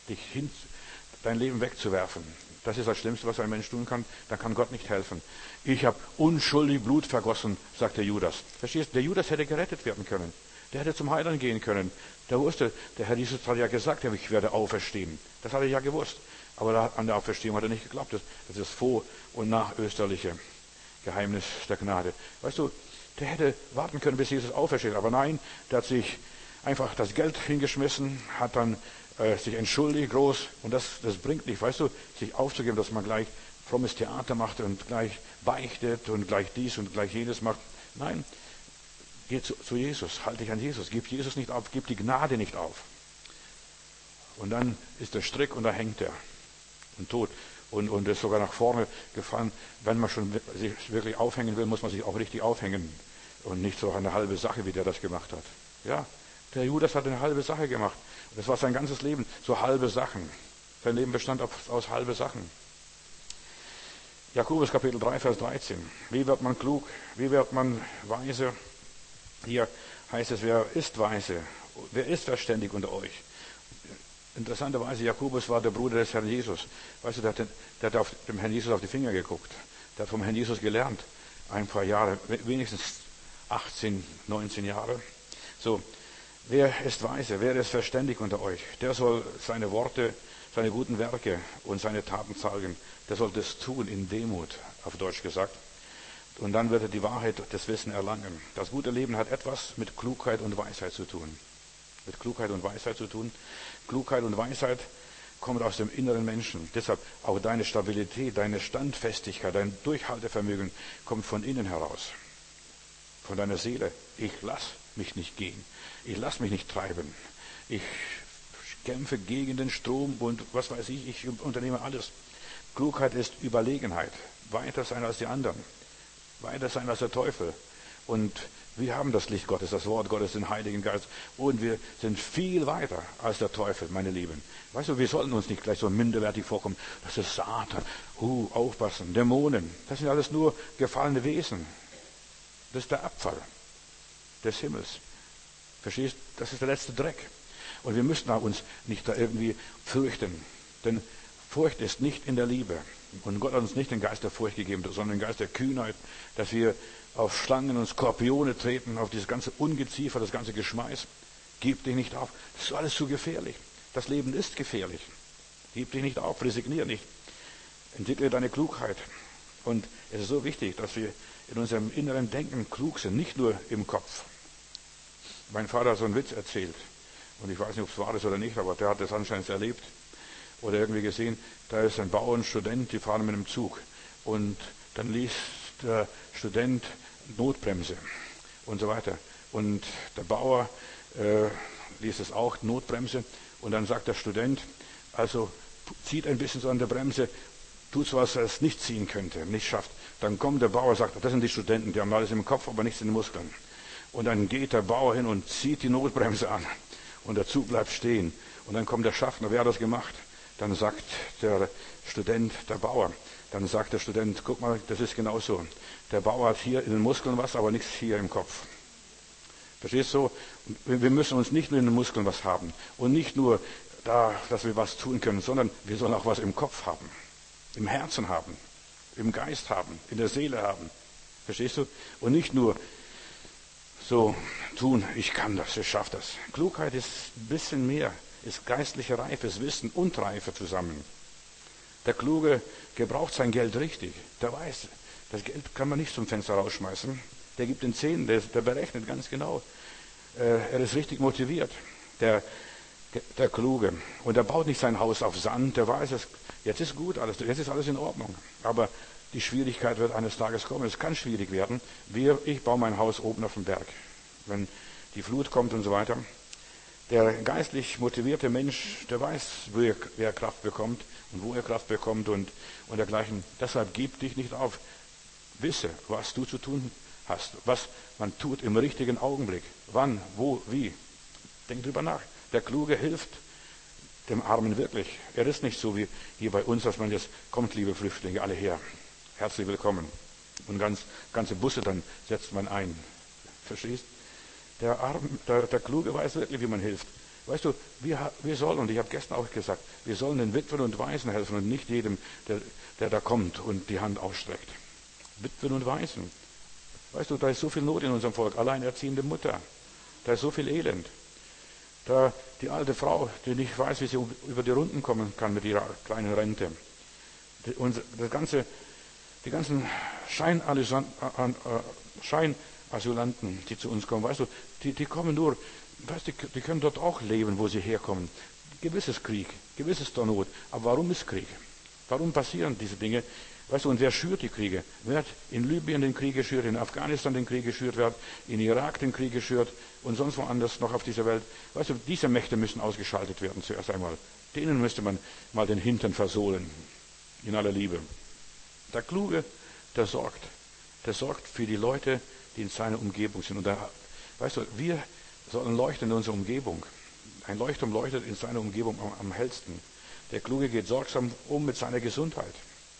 dein Leben wegzuwerfen. Das ist das Schlimmste, was ein Mensch tun kann. Da kann Gott nicht helfen. Ich habe unschuldig Blut vergossen, sagt der Judas. Verstehst du? Der Judas hätte gerettet werden können. Der hätte zum Heiland gehen können. Der wusste, der Herr Jesus hat ja gesagt, ich werde auferstehen. Das hat er ja gewusst. Aber an der Auferstehung hat er nicht geglaubt. Das ist das vor- und nachösterliche Geheimnis der Gnade. Weißt du, der hätte warten können, bis Jesus aufersteht. Aber nein, der hat sich einfach das Geld hingeschmissen, hat dann sich entschuldigt, groß. Und das bringt nicht, weißt du, sich aufzugeben, dass man gleich frommes Theater macht und gleich beichtet und gleich dies und gleich jenes macht. Nein, geh zu Jesus, halte dich an Jesus, gib Jesus nicht auf, gib die Gnade nicht auf. Und dann ist der Strick und da hängt er. Und tot und ist sogar nach vorne gefallen. Wenn man schon sich wirklich aufhängen will, muss man sich auch richtig aufhängen und nicht so eine halbe Sache, wie der das gemacht hat. Ja, der Judas hat eine halbe Sache gemacht. Das war sein ganzes Leben, so halbe Sachen. Sein Leben bestand aus halbe Sachen. Jakobus Kapitel 3, Vers 13. Wie wird man klug? Wie wird man weise? Hier heißt es, wer ist weise? Wer ist verständig unter euch? Interessanterweise, Jakobus war der Bruder des Herrn Jesus. Weißt du, der hat auf dem Herrn Jesus auf die Finger geguckt. Der hat vom Herrn Jesus gelernt. Ein paar Jahre, wenigstens 18, 19 Jahre. So, wer ist weise? Wer ist verständig unter euch? Der soll seine Worte, seine guten Werke und seine Taten zeigen. Der soll das tun in Demut, auf Deutsch gesagt. Und dann wird er die Wahrheit des Wissens erlangen. Das gute Leben hat etwas mit Klugheit und Weisheit zu tun. Mit Klugheit und Weisheit zu tun. Klugheit und Weisheit kommt aus dem inneren Menschen. Deshalb auch deine Stabilität, deine Standfestigkeit, dein Durchhaltevermögen kommt von innen heraus. Von deiner Seele. Ich lass mich nicht gehen. Ich lass mich nicht treiben. Ich kämpfe gegen den Strom und was weiß ich unternehme alles. Klugheit ist Überlegenheit. Weiter sein als die anderen. Weiter sein als der Teufel. Und wir haben das Licht Gottes, das Wort Gottes, den Heiligen Geist. Und wir sind viel weiter als der Teufel, meine Lieben. Weißt du, wir sollten uns nicht gleich so minderwertig vorkommen. Das ist Satan. Aufpassen. Dämonen. Das sind alles nur gefallene Wesen. Das ist der Abfall des Himmels. Verstehst? Das ist der letzte Dreck. Und wir müssen uns nicht da irgendwie fürchten. Denn Furcht ist nicht in der Liebe. Und Gott hat uns nicht den Geist der Furcht gegeben, sondern den Geist der Kühnheit, dass wir auf Schlangen und Skorpione treten, auf dieses ganze Ungeziefer, das ganze Geschmeiß. Gib dich nicht auf. Das ist alles zu gefährlich. Das Leben ist gefährlich. Gib dich nicht auf, resignier nicht. Entwickle deine Klugheit. Und es ist so wichtig, dass wir in unserem inneren Denken klug sind, nicht nur im Kopf. Mein Vater hat so einen Witz erzählt. Und ich weiß nicht, ob es wahr ist oder nicht, aber der hat das anscheinend erlebt. Oder irgendwie gesehen, da ist ein Bauer und ein Student, die fahren mit einem Zug. Und dann liest der Student Notbremse und so weiter. Und der Bauer liest es auch, Notbremse. Und dann sagt der Student, also zieht ein bisschen so an der Bremse, tut so, was er es nicht ziehen könnte, nicht schafft. Dann kommt der Bauer und sagt, das sind die Studenten, die haben alles im Kopf, aber nichts in den Muskeln. Und dann geht der Bauer hin und zieht die Notbremse an. Und der Zug bleibt stehen. Und dann kommt der Schaffner, wer hat das gemacht? Dann sagt der Student, der Bauer, dann sagt der Student, guck mal, das ist genauso. Der Bauer hat hier in den Muskeln was, aber nichts hier im Kopf. Verstehst du? Wir müssen uns nicht nur in den Muskeln was haben und nicht nur dass wir was tun können, sondern wir sollen auch was im Kopf haben, im Herzen haben, im Geist haben, in der Seele haben. Verstehst du? Und nicht nur so tun, ich kann das, ich schaffe das. Klugheit ist ein bisschen mehr, ist geistliche Reife, ist Wissen und Reife zusammen. Der Kluge gebraucht sein Geld richtig. Der weiß, das Geld kann man nicht zum Fenster rausschmeißen. Der gibt den Zehn, der berechnet ganz genau. Er ist richtig motiviert, der Kluge. Und er baut nicht sein Haus auf Sand, der weiß es, jetzt ist gut alles, jetzt ist alles in Ordnung. Aber die Schwierigkeit wird eines Tages kommen, es kann schwierig werden. Ich baue mein Haus oben auf dem Berg, wenn die Flut kommt und so weiter. Der geistlich motivierte Mensch, der weiß, wo er Kraft bekommt und wo er Kraft bekommt und dergleichen. Deshalb gib dich nicht auf. Wisse, was du zu tun hast, was man tut im richtigen Augenblick. Wann, wo, wie. Denk drüber nach. Der Kluge hilft dem Armen wirklich. Er ist nicht so wie hier bei uns, dass man jetzt, kommt liebe Flüchtlinge, alle her. Herzlich willkommen. Und ganze Busse dann setzt man ein. Verstehst? Der Kluge weiß wirklich, wie man hilft. Weißt du, wir sollen, und ich habe gestern auch gesagt, wir sollen den Witwen und Waisen helfen und nicht jedem, der da kommt und die Hand ausstreckt. Witwen und Waisen. Weißt du, da ist so viel Not in unserem Volk. Alleinerziehende Mutter. Da ist so viel Elend. Da die alte Frau, die nicht weiß, wie sie über die Runden kommen kann mit ihrer kleinen Rente. Die ganzen Scheinasylanten, die zu uns kommen, weißt du, die kommen nur, weißt du, die können dort auch leben, wo sie herkommen. Gewisses Krieg, gewisses der Not. Aber warum ist Krieg? Warum passieren diese Dinge? Weißt du, und wer schürt die Kriege? Wer hat in Libyen den Krieg geschürt, in Afghanistan den Krieg geschürt, wer hat in Irak den Krieg geschürt und sonst woanders noch auf dieser Welt? Weißt du, diese Mächte müssen ausgeschaltet werden zuerst einmal. Denen müsste man mal den Hintern versohlen, in aller Liebe. Der Kluge, der sorgt für die Leute, die in seiner Umgebung sind. Und weißt du, wir sollen leuchten in unserer Umgebung. Ein Leuchtturm leuchtet in seiner Umgebung am hellsten. Der Kluge geht sorgsam um mit seiner Gesundheit.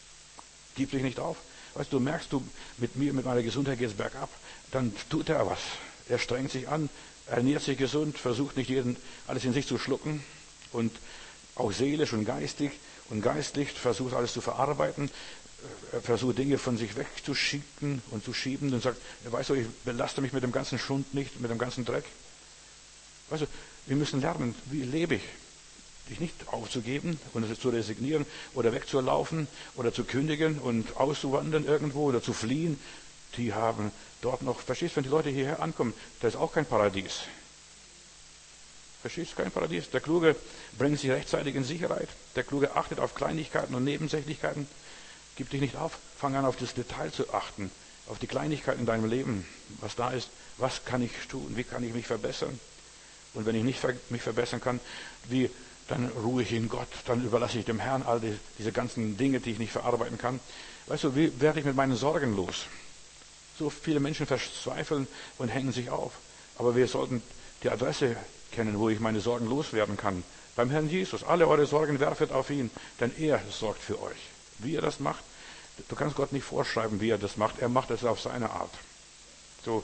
Gib dich nicht auf. Weißt du, merkst du, mit meiner Gesundheit geht es bergab, dann tut er was. Er strengt sich an, ernährt sich gesund, versucht nicht alles in sich zu schlucken und auch seelisch und geistig und geistlich versucht alles zu verarbeiten, versucht Dinge von sich wegzuschieben und zu schieben und sagt, weißt du, ich belaste mich mit dem ganzen Schund nicht, mit dem ganzen Dreck. Weißt du, wir müssen lernen, wie lebe ich? Dich nicht aufzugeben und zu resignieren oder wegzulaufen oder zu kündigen und auszuwandern irgendwo oder zu fliehen. Die haben dort noch, verstehst du, wenn die Leute hierher ankommen, da ist auch kein Paradies. Verstehst du, kein Paradies. Der Kluge bringt sich rechtzeitig in Sicherheit. Der Kluge achtet auf Kleinigkeiten und Nebensächlichkeiten. Gib dich nicht auf, fang an auf das Detail zu achten, auf die Kleinigkeiten in deinem Leben, was da ist, was kann ich tun, wie kann ich mich verbessern. Und wenn ich nicht mich verbessern kann, dann ruhe ich in Gott, dann überlasse ich dem Herrn all diese ganzen Dinge, die ich nicht verarbeiten kann. Weißt du, wie werde ich mit meinen Sorgen los? So viele Menschen verzweifeln und hängen sich auf. Aber wir sollten die Adresse kennen, wo ich meine Sorgen loswerden kann. Beim Herrn Jesus. Alle eure Sorgen werfet auf ihn, denn er sorgt für euch. Wie er das macht, du kannst Gott nicht vorschreiben, wie er das macht. Er macht es auf seine Art. So,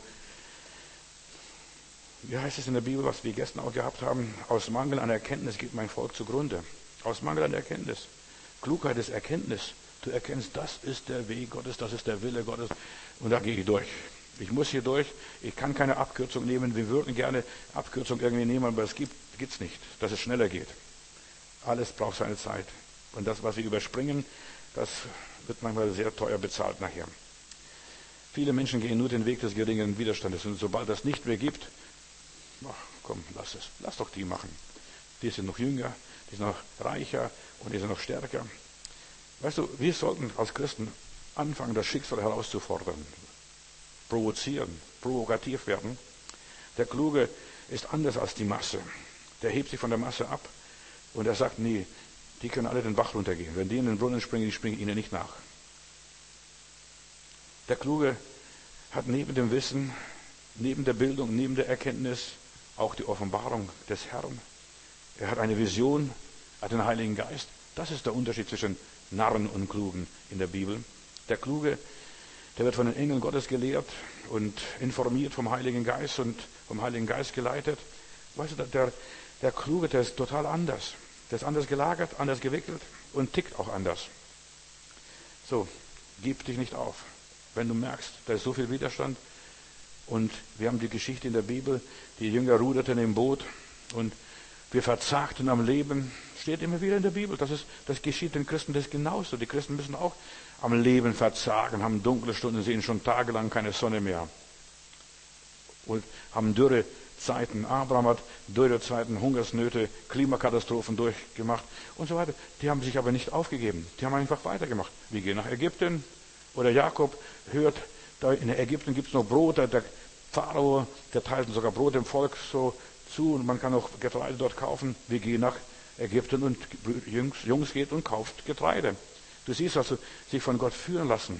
wie heißt es in der Bibel, was wir gestern auch gehabt haben? Aus Mangel an Erkenntnis geht mein Volk zugrunde. Aus Mangel an Erkenntnis. Klugheit ist Erkenntnis. Du erkennst, das ist der Weg Gottes, das ist der Wille Gottes. Und da gehe ich durch. Ich muss hier durch. Ich kann keine Abkürzung nehmen. Wir würden gerne Abkürzung irgendwie nehmen, aber es gibt's nicht, dass es schneller geht. Alles braucht seine Zeit. Und das, was wir überspringen, das wird manchmal sehr teuer bezahlt nachher. Viele Menschen gehen nur den Weg des geringen Widerstandes. Und sobald das nicht mehr gibt, ach, komm, lass doch die machen. Die sind noch jünger, die sind noch reicher und die sind noch stärker. Weißt du, wir sollten als Christen anfangen, das Schicksal herauszufordern, provozieren, provokativ werden. Der Kluge ist anders als die Masse. Der hebt sich von der Masse ab und er sagt, nee, die können alle den Bach runtergehen. Wenn die in den Brunnen springen, die springen ihnen nicht nach. Der Kluge hat neben dem Wissen, neben der Bildung, neben der Erkenntnis auch die Offenbarung des Herrn. Er hat eine Vision, hat den Heiligen Geist. Das ist der Unterschied zwischen Narren und Klugen in der Bibel. Der Kluge, der wird von den Engeln Gottes gelehrt und informiert vom Heiligen Geist und vom Heiligen Geist geleitet. Weißt du, der Kluge, der ist total anders. Das ist anders gelagert, anders gewickelt und tickt auch anders. So, gib dich nicht auf. Wenn du merkst, da ist so viel Widerstand. Und wir haben die Geschichte in der Bibel, die Jünger ruderten im Boot und wir verzagten am Leben. Steht immer wieder in der Bibel. Das geschieht den Christen das genauso. Die Christen müssen auch am Leben verzagen, haben dunkle Stunden, sehen schon tagelang keine Sonne mehr. Und haben Dürrezeiten. Abraham hat Dürrezeiten, Hungersnöte, Klimakatastrophen durchgemacht und so weiter. Die haben sich aber nicht aufgegeben. Die haben einfach weitergemacht. Wir gehen nach Ägypten. Oder Jakob hört, da in Ägypten gibt es noch Brot. Der Pharao, der teilt sogar Brot dem Volk so zu. Und man kann auch Getreide dort kaufen. Wir gehen nach Ägypten und Jungs geht und kauft Getreide. Du siehst also, sich von Gott führen lassen.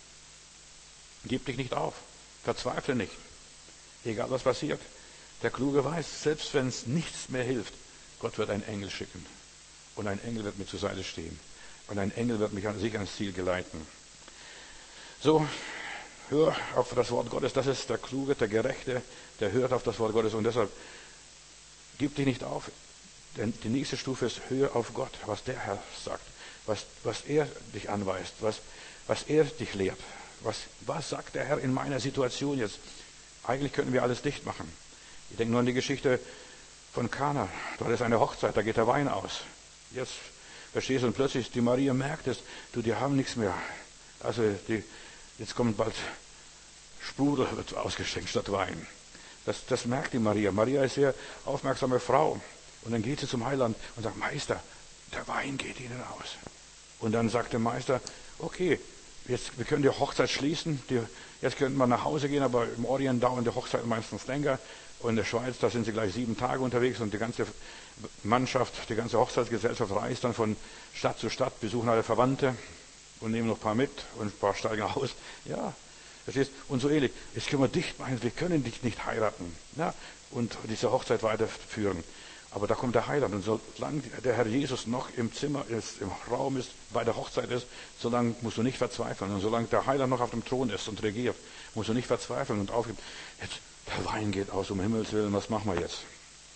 Gib dich nicht auf. Verzweifle nicht. Egal was passiert. Der Kluge weiß, selbst wenn es nichts mehr hilft, Gott wird einen Engel schicken. Und ein Engel wird mir zur Seite stehen. Und ein Engel wird mich sich ans Ziel geleiten. So, hör auf das Wort Gottes. Das ist der Kluge, der Gerechte, der hört auf das Wort Gottes. Und deshalb, gib dich nicht auf. Denn die nächste Stufe ist, hör auf Gott, was der Herr sagt. Was er dich anweist, was er dich lehrt. Was sagt der Herr in meiner Situation jetzt? Eigentlich könnten wir alles dicht machen. Ich denke nur an die Geschichte von Kana. Da ist eine Hochzeit, da geht der Wein aus. Jetzt verstehst du, und plötzlich die Maria merkt es, die haben nichts mehr. Also jetzt kommt bald Sprudel wird ausgeschenkt statt Wein. Das merkt die Maria. Maria ist eine sehr aufmerksame Frau. Und dann geht sie zum Heiland und sagt, Meister, der Wein geht Ihnen aus. Und dann sagt der Meister, okay, wir können die Hochzeit schließen, jetzt könnten wir nach Hause gehen, aber im Orient dauern die Hochzeiten meistens länger. Und in der Schweiz, da sind sie gleich 7 Tage unterwegs und die ganze Mannschaft, die ganze Hochzeitsgesellschaft reist dann von Stadt zu Stadt, besuchen alle Verwandte und nehmen noch ein paar mit und ein paar steigen aus. Ja, verstehst? Und so ähnlich. Jetzt können wir dicht machen, wir können dich nicht heiraten. Ja, und diese Hochzeit weiterführen. Aber da kommt der Heiland und solange der Herr Jesus noch im Zimmer ist, im Raum ist, bei der Hochzeit ist, solange musst du nicht verzweifeln. Und solange der Heiland noch auf dem Thron ist und regiert, musst du nicht verzweifeln und aufgeben. Jetzt, der Wein geht aus, um Himmels Willen, was machen wir jetzt?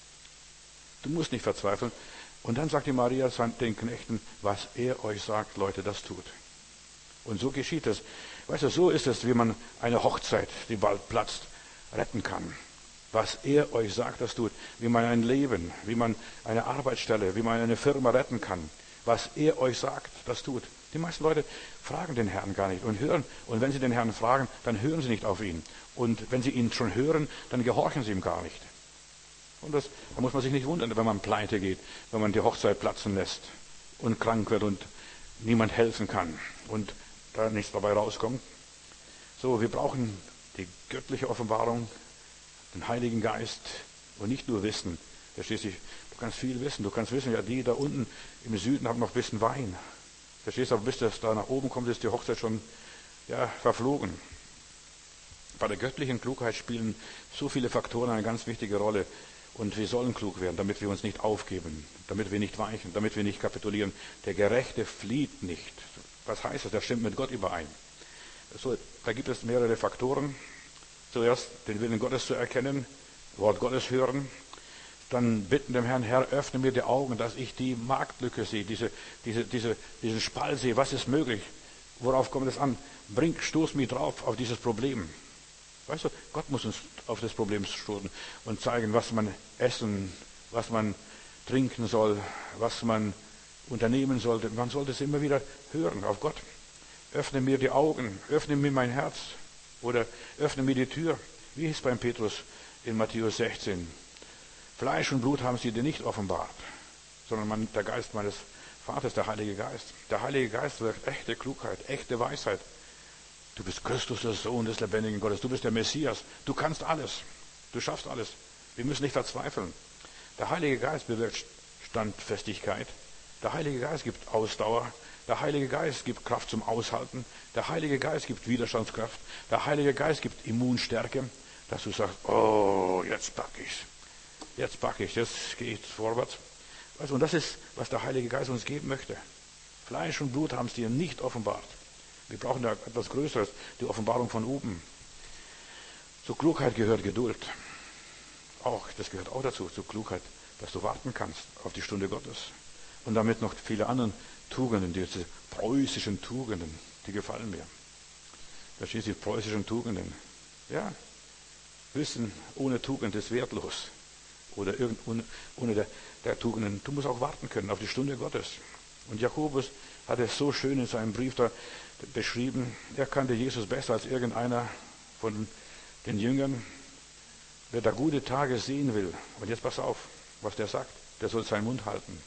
Du musst nicht verzweifeln. Und dann sagt die Maria den Knechten, was er euch sagt, Leute, das tut. Und so geschieht es. Weißt du, so ist es, wie man eine Hochzeit, die bald platzt, retten kann. Was er euch sagt, das tut. Wie man ein Leben, wie man eine Arbeitsstelle, wie man eine Firma retten kann. Was er euch sagt, das tut. Die meisten Leute fragen den Herrn gar nicht und hören. Und wenn sie den Herrn fragen, dann hören sie nicht auf ihn. Und wenn sie ihn schon hören, dann gehorchen sie ihm gar nicht. Und da muss man sich nicht wundern, wenn man pleite geht, wenn man die Hochzeit platzen lässt und krank wird und niemand helfen kann und da nichts dabei rauskommt. So, wir brauchen die göttliche Offenbarung, den Heiligen Geist und nicht nur Wissen. Verstehst du? Du kannst viel wissen. Du kannst wissen, ja, die da unten im Süden haben noch ein bisschen Wein. Verstehst du? Aber bis das da nach oben kommt, ist die Hochzeit schon verflogen. Bei der göttlichen Klugheit spielen so viele Faktoren eine ganz wichtige Rolle. Und wir sollen klug werden, damit wir uns nicht aufgeben, damit wir nicht weichen, damit wir nicht kapitulieren. Der Gerechte flieht nicht. Was heißt das? Der stimmt mit Gott überein. So, da gibt es mehrere Faktoren. Zuerst den Willen Gottes zu erkennen, Wort Gottes hören, dann bitten dem Herrn, Herr, öffne mir die Augen, dass ich die Marktlücke sehe, diesen Spalt sehe, was ist möglich, worauf kommt es an, stoß mich drauf auf dieses Problem. Weißt du, Gott muss uns auf das Problem stoßen und zeigen, was man essen, was man trinken soll, was man unternehmen sollte. Man sollte es immer wieder hören auf Gott. Öffne mir die Augen, öffne mir mein Herz. Oder öffne mir die Tür, wie es beim Petrus in Matthäus 16. Fleisch und Blut haben sie dir nicht offenbart, sondern der Geist meines Vaters, der Heilige Geist. Der Heilige Geist wirkt echte Klugheit, echte Weisheit. Du bist Christus, der Sohn des lebendigen Gottes. Du bist der Messias. Du kannst alles. Du schaffst alles. Wir müssen nicht verzweifeln. Der Heilige Geist bewirkt Standfestigkeit. Der Heilige Geist gibt Ausdauer. Der Heilige Geist gibt Kraft zum Aushalten. Der Heilige Geist gibt Widerstandskraft. Der Heilige Geist gibt Immunstärke, dass du sagst, oh, jetzt packe ich's. Jetzt gehe ich vorwärts. Also, und das ist, was der Heilige Geist uns geben möchte. Fleisch und Blut haben es dir nicht offenbart. Wir brauchen da etwas Größeres, die Offenbarung von oben. Zur Klugheit gehört Geduld. Das gehört auch dazu, zur Klugheit, dass du warten kannst auf die Stunde Gottes. Und damit noch viele andere Tugenden, diese preußischen Tugenden, die gefallen mir. Verstehst du, die preußischen Tugenden? Ja, Wissen ohne Tugend ist wertlos. Oder ohne der Tugenden. Du musst auch warten können auf die Stunde Gottes. Und Jakobus hat es so schön in seinem Brief da beschrieben. Er kannte Jesus besser als irgendeiner von den Jüngern. Wer da gute Tage sehen will, und jetzt pass auf, was der sagt, der soll seinen Mund halten.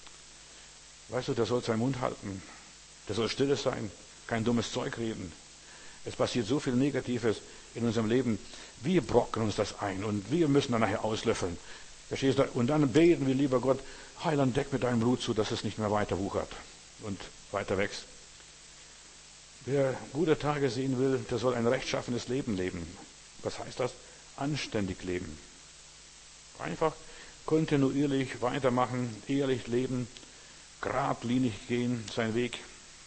Weißt du, der soll seinen Mund halten. Der soll stille sein, kein dummes Zeug reden. Es passiert so viel Negatives in unserem Leben. Wir brocken uns das ein und wir müssen dann nachher auslöffeln. Verstehst du? Und dann beten wir, lieber Gott, Heiland, deck mit deinem Blut zu, dass es nicht mehr weiter wuchert und weiter wächst. Wer gute Tage sehen will, der soll ein rechtschaffenes Leben leben. Was heißt das? Anständig leben. Einfach kontinuierlich weitermachen, ehrlich leben, geradlinig gehen, seinen Weg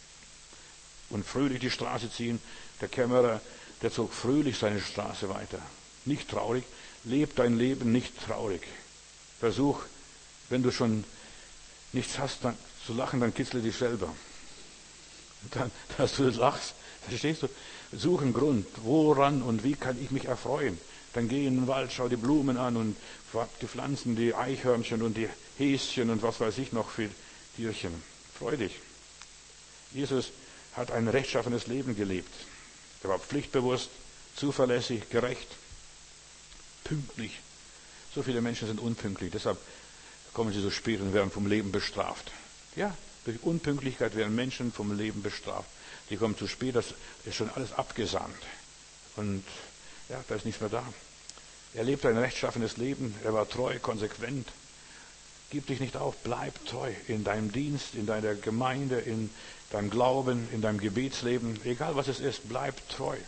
und fröhlich die Straße ziehen. Der Kämmerer, der zog fröhlich seine Straße weiter. Nicht traurig. Leb dein Leben nicht traurig. Versuch, wenn du schon nichts hast, dann zu lachen, dann kitzle dich selber. Und dann, dass du lachst, verstehst du? Such einen Grund, woran und wie kann ich mich erfreuen. Dann geh in den Wald, schau die Blumen an und die Pflanzen, die Eichhörnchen und die Häschen und was weiß ich noch für Tierchen. Freu dich. Jesus hat ein rechtschaffenes Leben gelebt. Er war pflichtbewusst, zuverlässig, gerecht, pünktlich. So viele Menschen sind unpünktlich, deshalb kommen sie so spät und werden vom Leben bestraft. Ja, durch Unpünktlichkeit werden Menschen vom Leben bestraft. Die kommen zu spät, das ist schon alles abgesandt. Und ja, da ist nichts mehr da. Er lebte ein rechtschaffenes Leben, er war treu, konsequent. Gib dich nicht auf, bleib treu in deinem Dienst, in deiner Gemeinde, in deinem Glauben, in deinem Gebetsleben. Egal was es ist, bleib treu.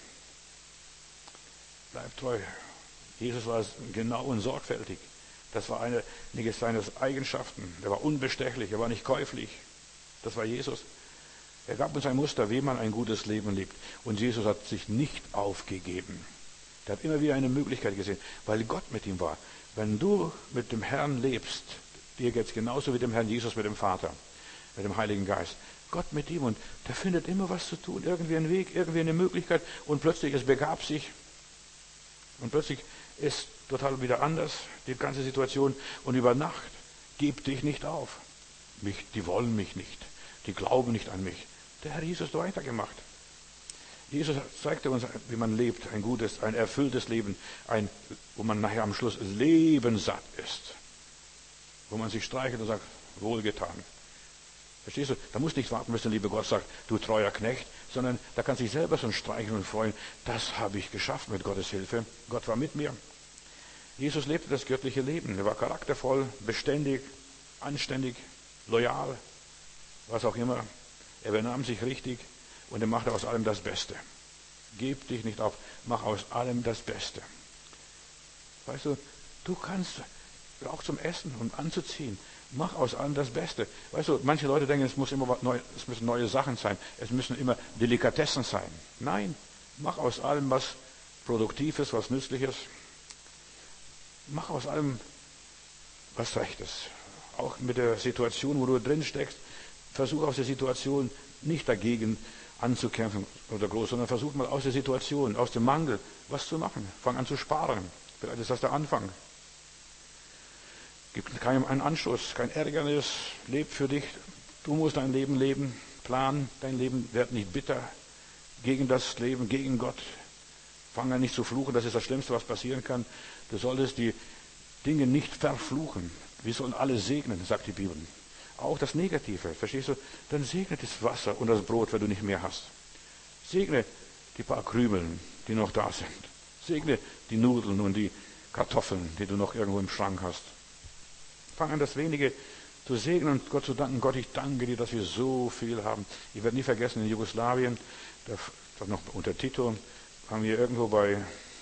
Bleib treu. Jesus war genau und sorgfältig. Das war eine seiner Eigenschaften. Er war unbestechlich, er war nicht käuflich. Das war Jesus. Er gab uns ein Muster, wie man ein gutes Leben lebt. Und Jesus hat sich nicht aufgegeben. Er hat immer wieder eine Möglichkeit gesehen, weil Gott mit ihm war. Wenn du mit dem Herrn lebst, dir geht es genauso wie dem Herrn Jesus mit dem Vater, mit dem Heiligen Geist. Gott mit ihm und der findet immer was zu tun, irgendwie einen Weg, irgendwie eine Möglichkeit und plötzlich, es begab sich und plötzlich ist total wieder anders, die ganze Situation und über Nacht, gib dich nicht auf. Die wollen mich nicht, die glauben nicht an mich. Der Herr Jesus hat weitergemacht. Jesus zeigte uns, wie man lebt, ein gutes, ein erfülltes Leben, wo man nachher am Schluss lebensatt ist. Wo man sich streichelt und sagt, wohlgetan. Verstehst du? Da musst du nicht warten, bis der liebe Gott sagt, du treuer Knecht, sondern da kann sich selber schon streicheln und freuen. Das habe ich geschafft mit Gottes Hilfe. Gott war mit mir. Jesus lebte das göttliche Leben. Er war charaktervoll, beständig, anständig, loyal, was auch immer. Er benahm sich richtig und er machte aus allem das Beste. Gib dich nicht auf, mach aus allem das Beste. Weißt du, du kannst auch zum Essen und anzuziehen. Mach aus allem das Beste. Weißt du, manche Leute denken, es müssen neue Sachen sein. Es müssen immer Delikatessen sein. Nein, mach aus allem was Produktives, was Nützliches. Mach aus allem was Rechtes. Auch mit der Situation, wo du drin steckst, versuch aus der Situation nicht dagegen anzukämpfen oder groß, sondern versuch mal aus der Situation, aus dem Mangel, was zu machen. Fang an zu sparen. Vielleicht ist das der Anfang. Gib keinem einen Anstoß, kein Ärgernis, leb für dich. Du musst dein Leben leben, planen. Dein Leben wird nicht bitter gegen das Leben, gegen Gott. Fang an nicht zu fluchen, das ist das Schlimmste, was passieren kann. Du solltest die Dinge nicht verfluchen. Wir sollen alle segnen, sagt die Bibel. Auch das Negative, verstehst du? Dann segne das Wasser und das Brot, wenn du nicht mehr hast. Segne die paar Krümeln, die noch da sind. Segne die Nudeln und die Kartoffeln, die du noch irgendwo im Schrank hast. Fang an, das Wenige zu segnen und Gott zu danken. Gott, ich danke dir, dass wir so viel haben. Ich werde nie vergessen, in Jugoslawien, das noch unter Tito, haben wir irgendwo bei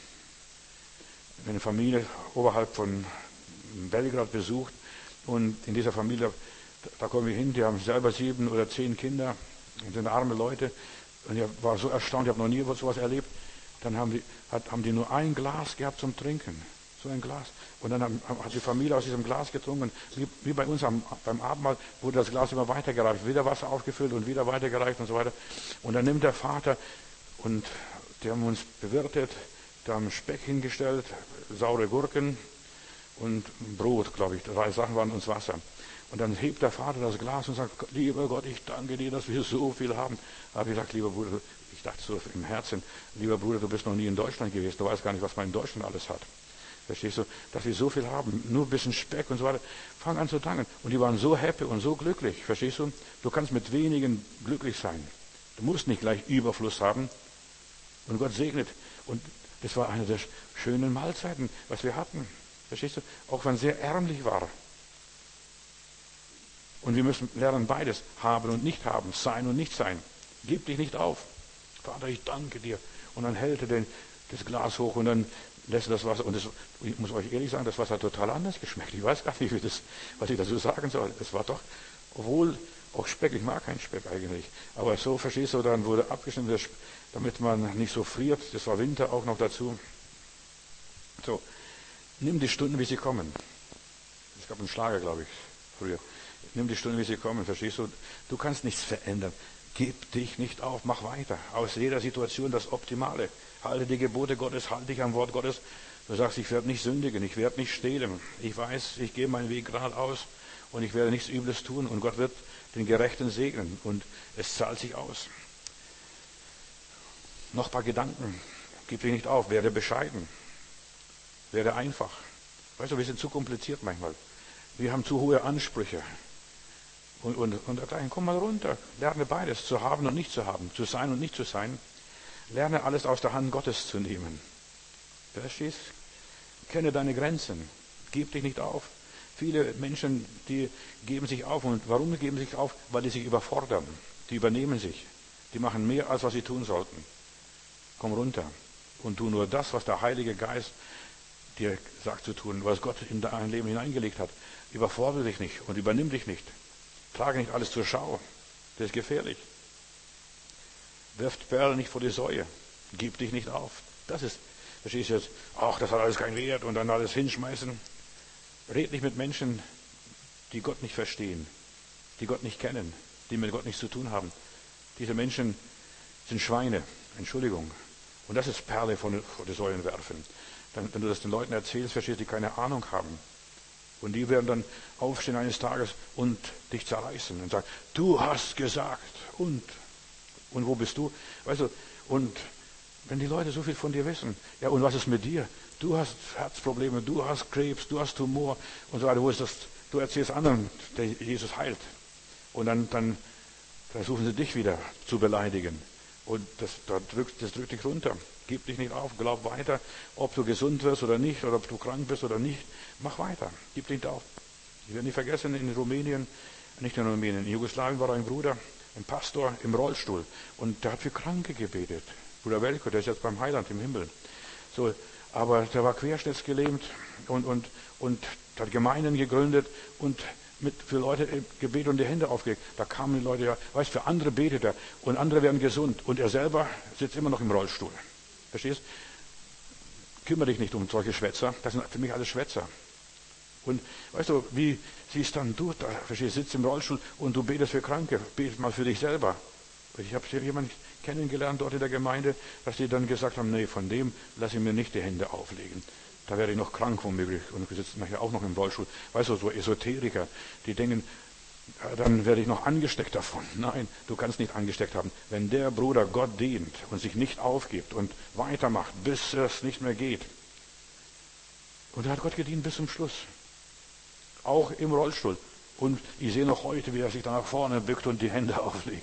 einer Familie oberhalb von Belgrad besucht. Und in dieser Familie, da kommen wir hin, die haben selber 7 oder 10 Kinder und sind arme Leute. Und ich war so erstaunt, ich habe noch nie sowas erlebt. Dann haben die nur ein Glas gehabt zum Trinken. So ein Glas. Und dann hat die Familie aus diesem Glas getrunken. Wie bei uns beim Abendmahl wurde das Glas immer weitergereicht. Wieder Wasser aufgefüllt und wieder weitergereicht und so weiter. Und dann nimmt der Vater und die haben uns bewirtet, da haben Speck hingestellt, saure Gurken und Brot, glaube ich. 3 Sachen waren uns Wasser. Und dann hebt der Vater das Glas und sagt, lieber Gott, ich danke dir, dass wir so viel haben. Da habe ich gesagt, lieber Bruder, ich dachte so im Herzen, lieber Bruder, du bist noch nie in Deutschland gewesen, du weißt gar nicht, was man in Deutschland alles hat. Verstehst du, dass wir so viel haben, nur ein bisschen Speck und so weiter. Fang an zu danken. Und die waren so happy und so glücklich. Verstehst du? Du kannst mit wenigen glücklich sein. Du musst nicht gleich Überfluss haben. Und Gott segnet. Und das war eine der schönen Mahlzeiten, was wir hatten. Verstehst du? Auch wenn es sehr ärmlich war. Und wir müssen lernen beides. Haben und nicht haben. Sein und nicht sein. Gib dich nicht auf. Vater, ich danke dir. Und dann hält er das Glas hoch und dann lässt das Wasser, und ich muss euch ehrlich sagen, das Wasser hat total anders geschmeckt. Ich weiß gar nicht, was ich dazu sagen soll. Es war doch, obwohl auch Speck, ich mag keinen Speck eigentlich, aber so, verstehst du, dann wurde abgeschnitten, damit man nicht so friert. Das war Winter auch noch dazu. So, nimm die Stunden, wie sie kommen. Es gab einen Schlager, glaube ich, früher. Nimm die Stunden, wie sie kommen, verstehst du? Du kannst nichts verändern. Gib dich nicht auf, mach weiter. Aus jeder Situation das Optimale. Halte die Gebote Gottes, halte dich am Wort Gottes. Du sagst, ich werde nicht sündigen, ich werde nicht stehlen. Ich weiß, ich gehe meinen Weg geradeaus und ich werde nichts Übles tun. Und Gott wird den Gerechten segnen und es zahlt sich aus. Noch ein paar Gedanken. Gib dich nicht auf, werde bescheiden. Werde einfach. Weißt du, wir sind zu kompliziert manchmal. Wir haben zu hohe Ansprüche. Und dergleichen, komm mal runter. Lerne beides, zu haben und nicht zu haben, zu sein und nicht zu sein. Lerne alles aus der Hand Gottes zu nehmen. Verstehst? Kenne deine Grenzen. Gib dich nicht auf. Viele Menschen, die geben sich auf. Und warum geben sie sich auf? Weil die sich überfordern. Die übernehmen sich. Die machen mehr, als was sie tun sollten. Komm runter und tu nur das, was der Heilige Geist dir sagt zu tun, was Gott in dein Leben hineingelegt hat. Überfordere dich nicht und übernimm dich nicht. Trage nicht alles zur Schau. Das ist gefährlich. Wirf die Perle nicht vor die Säue. Gib dich nicht auf. Das ist, verstehst du jetzt, ach, das hat alles keinen Wert und dann alles hinschmeißen. Red nicht mit Menschen, die Gott nicht verstehen, die Gott nicht kennen, die mit Gott nichts zu tun haben. Diese Menschen sind Schweine. Entschuldigung. Und das ist Perle vor die Säulen werfen. Dann, wenn du das den Leuten erzählst, verstehst du, die keine Ahnung haben. Und die werden dann aufstehen eines Tages und dich zerreißen und sagen, du hast gesagt und wo bist du? Weißt du, und wenn die Leute so viel von dir wissen, ja, und was ist mit dir? Du hast Herzprobleme, du hast Krebs, du hast Tumor und so weiter. Wo ist das? Du erzählst anderen, der Jesus heilt. Und dann versuchen sie dich wieder zu beleidigen. Und das drückt dich runter. Gib dich nicht auf, glaub weiter, ob du gesund wirst oder nicht, oder ob du krank bist oder nicht. Mach weiter, gib dich nicht auf. Ich werde nicht vergessen, in Rumänien, nicht in Rumänien, in Jugoslawien war ein Bruder, ein Pastor im Rollstuhl. Und der hat für Kranke gebetet. Bruder Welko, der ist jetzt beim Heiland im Himmel. So, aber der war querschnittsgelähmt und hat Gemeinden gegründet und für Leute gebetet und die Hände aufgelegt. Da kamen die Leute, ja, weißt, für andere betet er und andere werden gesund und er selber sitzt immer noch im Rollstuhl. Verstehst? Kümmere dich nicht um solche Schwätzer. Das sind für mich alles Schwätzer. Und weißt du, wie siehst dann du da, verstehst, sitzt im Rollstuhl und du betest für Kranke, betest mal für dich selber. Ich habe jemanden kennengelernt dort in der Gemeinde, dass die dann gesagt haben, nee, von dem lasse ich mir nicht die Hände auflegen. Da werde ich noch krank womöglich und wir sitzen nachher auch noch im Rollstuhl. Weißt du, so Esoteriker, die denken, dann werde ich noch angesteckt davon. Nein, du kannst nicht angesteckt haben. Wenn der Bruder Gott dient und sich nicht aufgibt und weitermacht, bis es nicht mehr geht. Und er hat Gott gedient bis zum Schluss. Auch im Rollstuhl. Und ich sehe noch heute, wie er sich da nach vorne bückt und die Hände auflegt.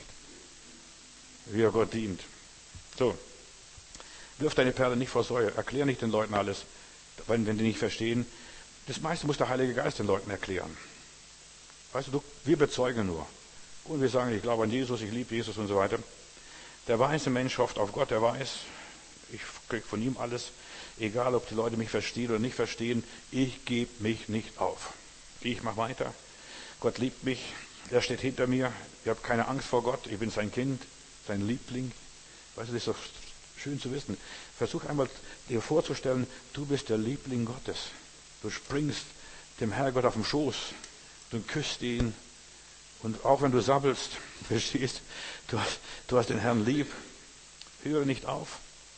Wie er Gott dient. So. Wirf deine Perle nicht vor Säue. Erklär nicht den Leuten alles, wenn die nicht verstehen. Das meiste muss der Heilige Geist den Leuten erklären. Weißt du, wir bezeugen nur. Und wir sagen, ich glaube an Jesus, ich liebe Jesus und so weiter. Der weise Mensch hofft auf Gott, der weiß, ich kriege von ihm alles, egal ob die Leute mich verstehen oder nicht verstehen, ich gebe mich nicht auf. Ich mache weiter. Gott liebt mich, er steht hinter mir, ich habe keine Angst vor Gott, ich bin sein Kind, sein Liebling. Weißt du, das ist doch schön zu wissen. Versuch einmal dir vorzustellen, du bist der Liebling Gottes. Du springst dem Herrgott auf den Schoß. Du küsst ihn. Und auch wenn du sabbelst, verstehst, du hast den Herrn lieb. Höre nicht auf,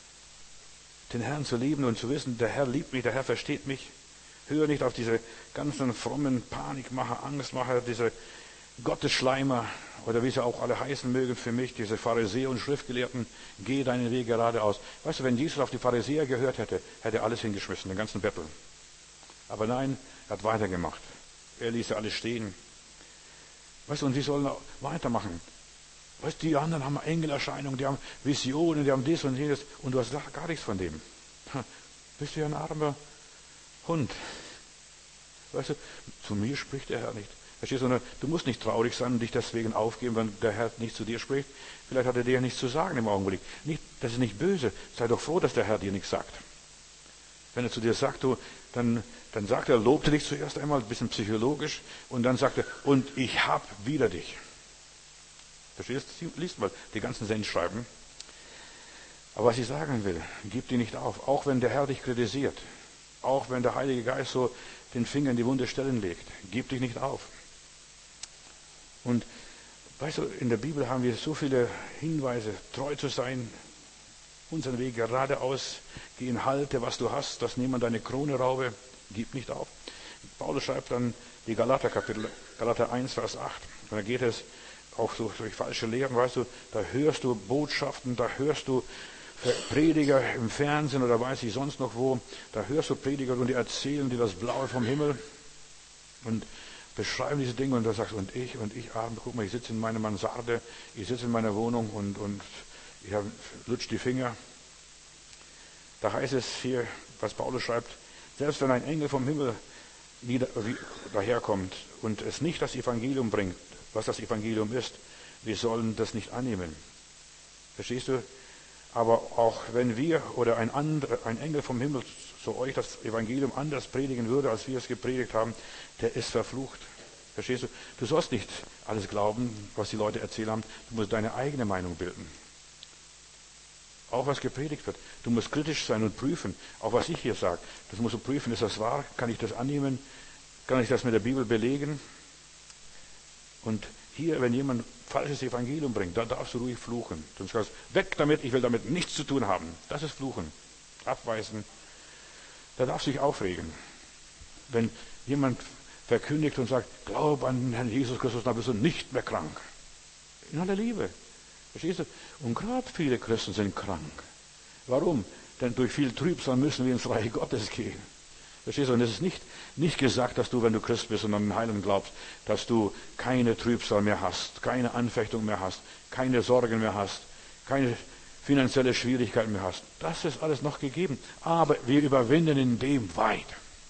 den Herrn zu lieben und zu wissen, der Herr liebt mich, der Herr versteht mich. Höre nicht auf diese ganzen frommen Panikmacher, Angstmacher, diese Gottesschleimer oder wie sie auch alle heißen mögen für mich, diese Pharisäer und Schriftgelehrten. Geh deinen Weg geradeaus. Weißt du, wenn Jesus auf die Pharisäer gehört hätte, hätte er alles hingeschmissen, den ganzen Bettel. Aber nein, er hat weitergemacht. Er ließ alles stehen. Weißt du, und sie sollen weitermachen. Weißt du, die anderen haben Engelerscheinungen, die haben Visionen, die haben dies und jenes, und du hast gar nichts von dem. Bist du ja ein armer Hund. Weißt du, zu mir spricht der Herr nicht. Verstehst du, du musst nicht traurig sein und dich deswegen aufgeben, wenn der Herr nicht zu dir spricht. Vielleicht hat er dir ja nichts zu sagen im Augenblick. Das ist nicht böse. Sei doch froh, dass der Herr dir nichts sagt. Wenn er zu dir sagt, dann sagt er, lobte dich zuerst einmal, ein bisschen psychologisch, und dann sagt er, und ich hab wieder dich. Verstehst du? Liest mal die ganzen Sendschreiben. Aber was ich sagen will, gib die nicht auf. Auch wenn der Herr dich kritisiert. Auch wenn der Heilige Geist so den Finger in die wunde Stellen legt. Gib dich nicht auf. Und weißt du, in der Bibel haben wir so viele Hinweise, treu zu sein, unseren Weg geradeaus gehen, halte, was du hast, dass niemand deine Krone raube. Gib nicht auf. Paulus schreibt dann die Galater, Galater 1, Vers 8. Und da geht es auch so durch falsche Lehren, weißt du, da hörst du Botschaften, da hörst du Prediger im Fernsehen oder weiß ich sonst noch wo, da hörst du Prediger und die erzählen dir das Blaue vom Himmel und beschreiben diese Dinge und da sagst du, und ich arm, guck mal, ich sitze in meiner Mansarde, ich sitze in meiner Wohnung und ich lutsch die Finger. Da heißt es hier, was Paulus schreibt, selbst wenn ein Engel vom Himmel daherkommt und es nicht das Evangelium bringt, was das Evangelium ist, wir sollen das nicht annehmen. Verstehst du? Aber auch wenn wir oder ein Engel vom Himmel zu euch das Evangelium anders predigen würde, als wir es gepredigt haben, der ist verflucht. Verstehst du? Du sollst nicht alles glauben, was die Leute erzählt haben. Du musst deine eigene Meinung bilden. Auch was gepredigt wird. Du musst kritisch sein und prüfen. Auch was ich hier sage. Das musst du prüfen. Ist das wahr? Kann ich das annehmen? Kann ich das mit der Bibel belegen? Und hier, wenn jemand falsches Evangelium bringt, dann darfst du ruhig fluchen. Du sagst, weg damit, ich will damit nichts zu tun haben. Das ist Fluchen. Abweisen. Da darfst du dich aufregen. Wenn jemand verkündigt und sagt, glaub an den Herrn Jesus Christus, dann bist du nicht mehr krank. In aller Liebe. Verstehst du? Und gerade viele Christen sind krank. Warum? Denn durch viel Trübsal müssen wir ins Reich Gottes gehen. Verstehst du? Und es ist nicht gesagt, dass du, wenn du Christ bist und an den Heiligen glaubst, dass du keine Trübsal mehr hast, keine Anfechtung mehr hast, keine Sorgen mehr hast, keine finanzielle Schwierigkeiten mehr hast. Das ist alles noch gegeben. Aber wir überwinden in dem weit.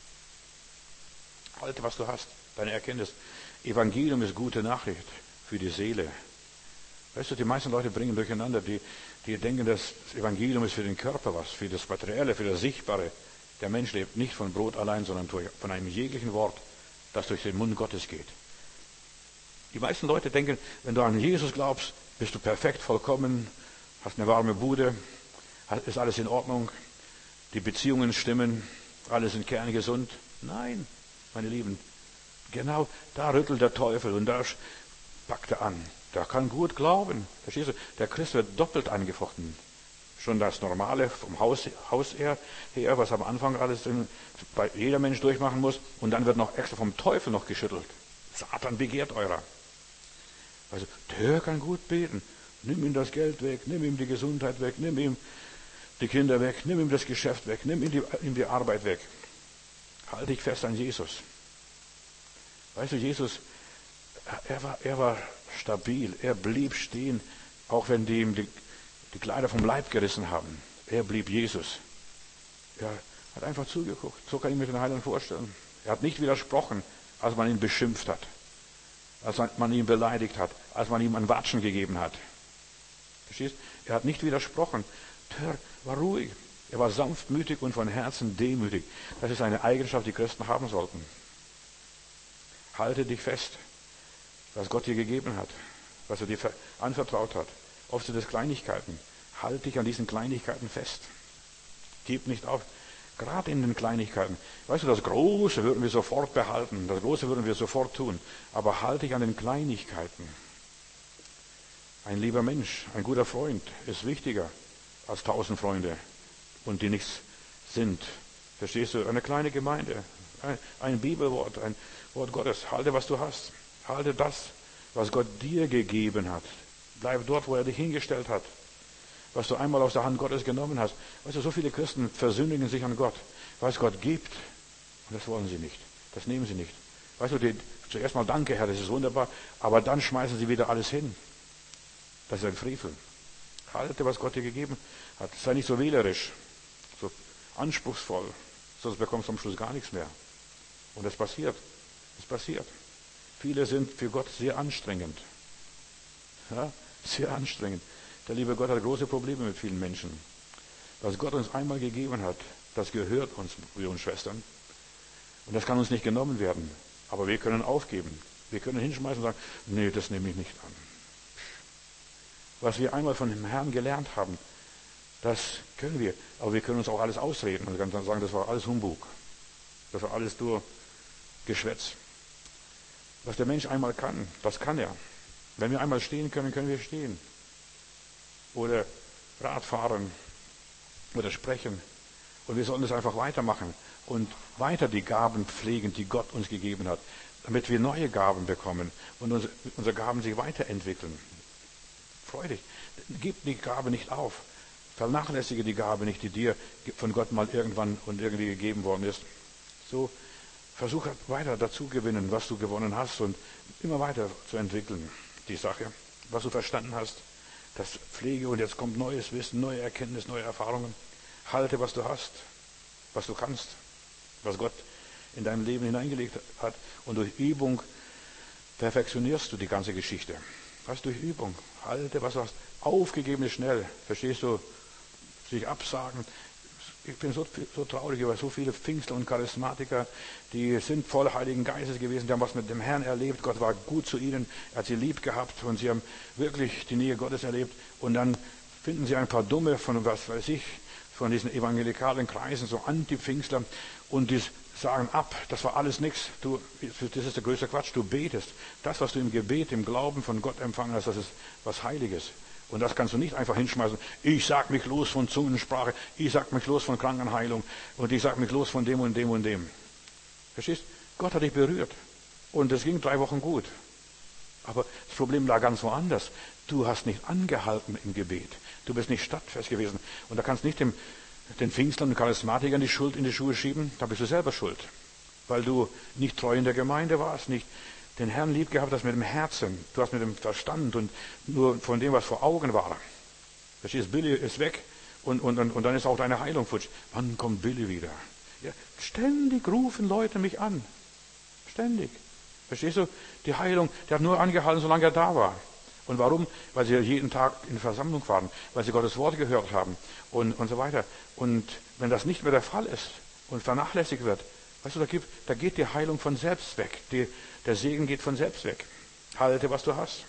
Halte, was du hast, deine Erkenntnis. Evangelium ist gute Nachricht für die Seele. Weißt du, die meisten Leute bringen durcheinander, die denken, das Evangelium ist für den Körper was, für das Materielle, für das Sichtbare. Der Mensch lebt nicht von Brot allein, sondern von einem jeglichen Wort, das durch den Mund Gottes geht. Die meisten Leute denken, wenn du an Jesus glaubst, bist du perfekt, vollkommen, hast eine warme Bude, ist alles in Ordnung, die Beziehungen stimmen, alles in Kern gesund. Nein, meine Lieben, genau da rüttelt der Teufel und da packt er an. Der kann gut glauben. Verstehst du? Der Christ wird doppelt angefochten. Schon das Normale vom Haus her, was am Anfang alles bei jeder Mensch durchmachen muss. Und dann wird noch extra vom Teufel noch geschüttelt. Satan begehrt eurer. Also, der kann gut beten. Nimm ihm das Geld weg, nimm ihm die Gesundheit weg, nimm ihm die Kinder weg, nimm ihm das Geschäft weg, nimm ihm die Arbeit weg. Halt dich fest an Jesus. Weißt du, Jesus, er war stabil, er blieb stehen, auch wenn die ihm die Kleider vom Leib gerissen haben. Er blieb Jesus. Er hat einfach zugeguckt. So kann ich mir den Heiligen vorstellen. Er hat nicht widersprochen, als man ihn beschimpft hat, als man ihn beleidigt hat, als man ihm ein Watschen gegeben hat. Verstehst? Er hat nicht widersprochen. Er war ruhig. Er war sanftmütig und von Herzen demütig. Das ist eine Eigenschaft, die Christen haben sollten. Halte dich fest, was Gott dir gegeben hat, was er dir anvertraut hat. Oft sind es Kleinigkeiten. Halt dich an diesen Kleinigkeiten fest. Gib nicht auf. Gerade in den Kleinigkeiten. Weißt du, das Große würden wir sofort behalten. Das Große würden wir sofort tun. Aber halt dich an den Kleinigkeiten. Ein lieber Mensch, ein guter Freund ist wichtiger als 1000 Freunde. Und die nichts sind. Verstehst du? Eine kleine Gemeinde. Ein Bibelwort, ein Wort Gottes. Halte, was du hast. Halte das, was Gott dir gegeben hat. Bleib dort, wo er dich hingestellt hat. Was du einmal aus der Hand Gottes genommen hast. Weißt du, so viele Christen versündigen sich an Gott. Was Gott gibt, und das wollen sie nicht. Das nehmen sie nicht. Weißt du, zuerst mal danke, Herr, das ist wunderbar, aber dann schmeißen sie wieder alles hin. Das ist ein Frevel. Halte, was Gott dir gegeben hat. Sei nicht so wählerisch, so anspruchsvoll, sonst bekommst du am Schluss gar nichts mehr. Und das passiert. Es passiert. Viele sind für Gott sehr anstrengend. Ja, sehr anstrengend. Der liebe Gott hat große Probleme mit vielen Menschen. Was Gott uns einmal gegeben hat, das gehört uns, Brüder und Schwestern. Und das kann uns nicht genommen werden. Aber wir können aufgeben. Wir können hinschmeißen und sagen, nee, das nehme ich nicht an. Was wir einmal von dem Herrn gelernt haben, das können wir. Aber wir können uns auch alles ausreden. Und dann sagen, das war alles Humbug. Das war alles nur Geschwätz. Was der Mensch einmal kann, das kann er. Wenn wir einmal stehen können, können wir stehen. Oder Radfahren oder sprechen. Und wir sollen das einfach weitermachen und weiter die Gaben pflegen, die Gott uns gegeben hat, damit wir neue Gaben bekommen und unsere Gaben sich weiterentwickeln. Freu dich. Gib die Gabe nicht auf. Vernachlässige die Gabe nicht, die dir von Gott mal irgendwann und irgendwie gegeben worden ist. So versuche weiter dazu gewinnen, was du gewonnen hast und immer weiter zu entwickeln, die Sache, was du verstanden hast. Das pflege und jetzt kommt neues Wissen, neue Erkenntnis, neue Erfahrungen. Halte, was du hast, was du kannst, was Gott in deinem Leben hineingelegt hat. Und durch Übung perfektionierst du die ganze Geschichte. Was durch Übung? Halte, was du hast. Aufgegeben ist schnell. Verstehst du? Sich absagen. Ich bin so traurig über so viele Pfingstler und Charismatiker, die sind voll Heiligen Geistes gewesen, die haben was mit dem Herrn erlebt, Gott war gut zu ihnen, er hat sie lieb gehabt und sie haben wirklich die Nähe Gottes erlebt und dann finden sie ein paar Dumme von was weiß ich, von diesen evangelikalen Kreisen, so Anti-Pfingstler und die sagen ab, das war alles nichts, das ist der größte Quatsch, du betest. Das, was du im Gebet, im Glauben von Gott empfangen hast, das ist was Heiliges. Und das kannst du nicht einfach hinschmeißen. Ich sag mich los von Zungensprache, ich sag mich los von Krankenheilung und ich sag mich los von dem und dem und dem. Verstehst? Gott hat dich berührt und es ging 3 Wochen gut. Aber das Problem lag ganz woanders. Du hast nicht angehalten im Gebet. Du bist nicht stadtfest gewesen. Und da kannst du nicht den Pfingstlern und Charismatikern die Schuld in die Schuhe schieben. Da bist du selber schuld. Weil du nicht treu in der Gemeinde warst, nicht den Herrn lieb gehabt hast mit dem Herzen. Du hast mit dem Verstand und nur von dem, was vor Augen war. Verstehst, Billy ist weg und dann ist auch deine Heilung futsch. Wann kommt Billy wieder? Ja, ständig rufen Leute mich an. Ständig. Verstehst du? Die Heilung, der hat nur angehalten, solange er da war. Und warum? Weil sie jeden Tag in der Versammlung waren, weil sie Gottes Wort gehört haben und so weiter. Und wenn das nicht mehr der Fall ist und vernachlässigt wird, weißt du, da geht die Heilung von selbst weg. Der Segen geht von selbst weg. Halte, was du hast.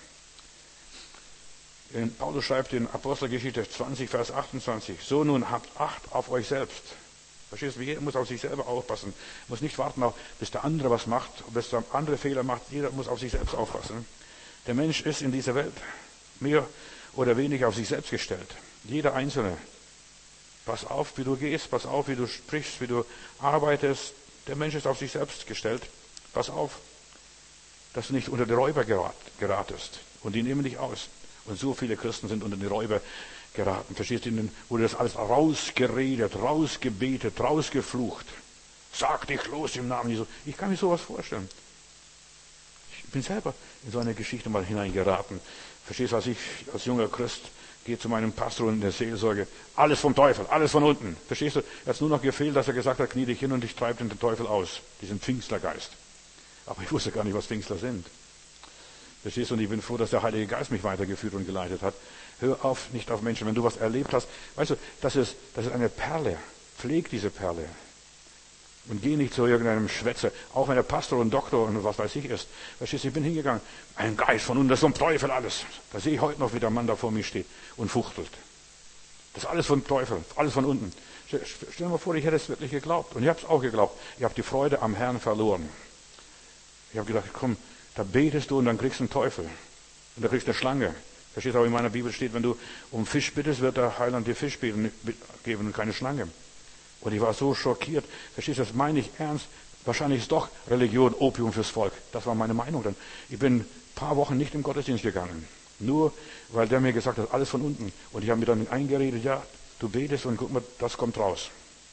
Paulus schreibt in Apostelgeschichte 20, Vers 28, so nun habt Acht auf euch selbst. Verstehst du, jeder muss auf sich selber aufpassen. Muss nicht warten, bis der andere was macht, bis der andere Fehler macht. Jeder muss auf sich selbst aufpassen. Der Mensch ist in dieser Welt mehr oder weniger auf sich selbst gestellt. Jeder Einzelne. Pass auf, wie du gehst, pass auf, wie du sprichst, wie du arbeitest. Der Mensch ist auf sich selbst gestellt. Pass auf, dass du nicht unter die Räuber geratest. Und die nehmen dich aus. Und so viele Christen sind unter die Räuber geraten. Verstehst du, wurde das alles rausgeredet, rausgebetet, rausgeflucht. Sag dich los im Namen Jesu. Ich kann mir sowas vorstellen. Ich bin selber in so eine Geschichte mal hineingeraten. Verstehst du, als ich als junger Christ gehe zu meinem Pastor und in der Seelsorge, alles vom Teufel, alles von unten. Verstehst du, es hat nur noch gefehlt, dass er gesagt hat, knie dich hin und ich treibe den Teufel aus. Diesen Pfingstlergeist. Aber ich wusste gar nicht, was Pfingstler sind. Verstehst du, und ich bin froh, dass der Heilige Geist mich weitergeführt und geleitet hat. Hör auf, nicht auf Menschen. Wenn du was erlebt hast, weißt du, das ist eine Perle. Pfleg diese Perle. Und geh nicht zu irgendeinem Schwätzer, auch wenn er Pastor und Doktor und was weiß ich ist. Verstehst du, ich bin hingegangen, ein Geist von unten, das ist vom Teufel alles. Da sehe ich heute noch, wie der Mann da vor mir steht und fuchtelt. Das ist alles von Teufel, alles von unten. Stell dir mal vor, ich hätte es wirklich geglaubt. Und ich habe es auch geglaubt. Ich habe die Freude am Herrn verloren. Ich habe gedacht, komm, da betest du und dann kriegst du einen Teufel. Und da kriegst du eine Schlange. Verstehst du, aber in meiner Bibel steht, wenn du um Fisch bittest, wird der Heiland dir Fisch geben und keine Schlange. Und ich war so schockiert. Verstehst du, das meine ich ernst. Wahrscheinlich ist doch Religion Opium fürs Volk. Das war meine Meinung dann. Ich bin ein paar Wochen nicht im Gottesdienst gegangen. Nur, weil der mir gesagt hat, alles von unten. Und ich habe mir dann eingeredet, ja, du betest und guck mal, das kommt raus.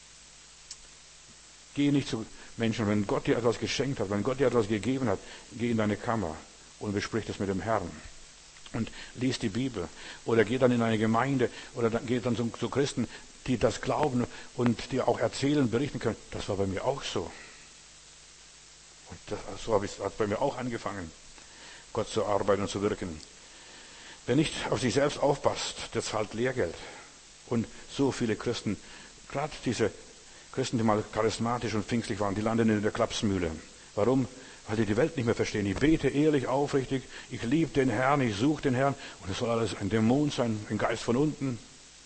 Geh nicht zu Menschen, wenn Gott dir etwas geschenkt hat, wenn Gott dir etwas gegeben hat, geh in deine Kammer und besprich das mit dem Herrn. Und lies die Bibel. Oder geh dann in eine Gemeinde oder geh dann zu Christen, die das glauben und dir auch erzählen, berichten können. Das war bei mir auch so. Und so hat bei mir auch angefangen, Gott zu arbeiten und zu wirken. Wer nicht auf sich selbst aufpasst, der zahlt Lehrgeld. Und so viele Christen, gerade diese Christen, die mal charismatisch und pfingstlich waren, die landen in der Klapsmühle. Warum? Weil die die Welt nicht mehr verstehen. Ich bete ehrlich, aufrichtig, ich liebe den Herrn, ich suche den Herrn. Und es soll alles ein Dämon sein, ein Geist von unten.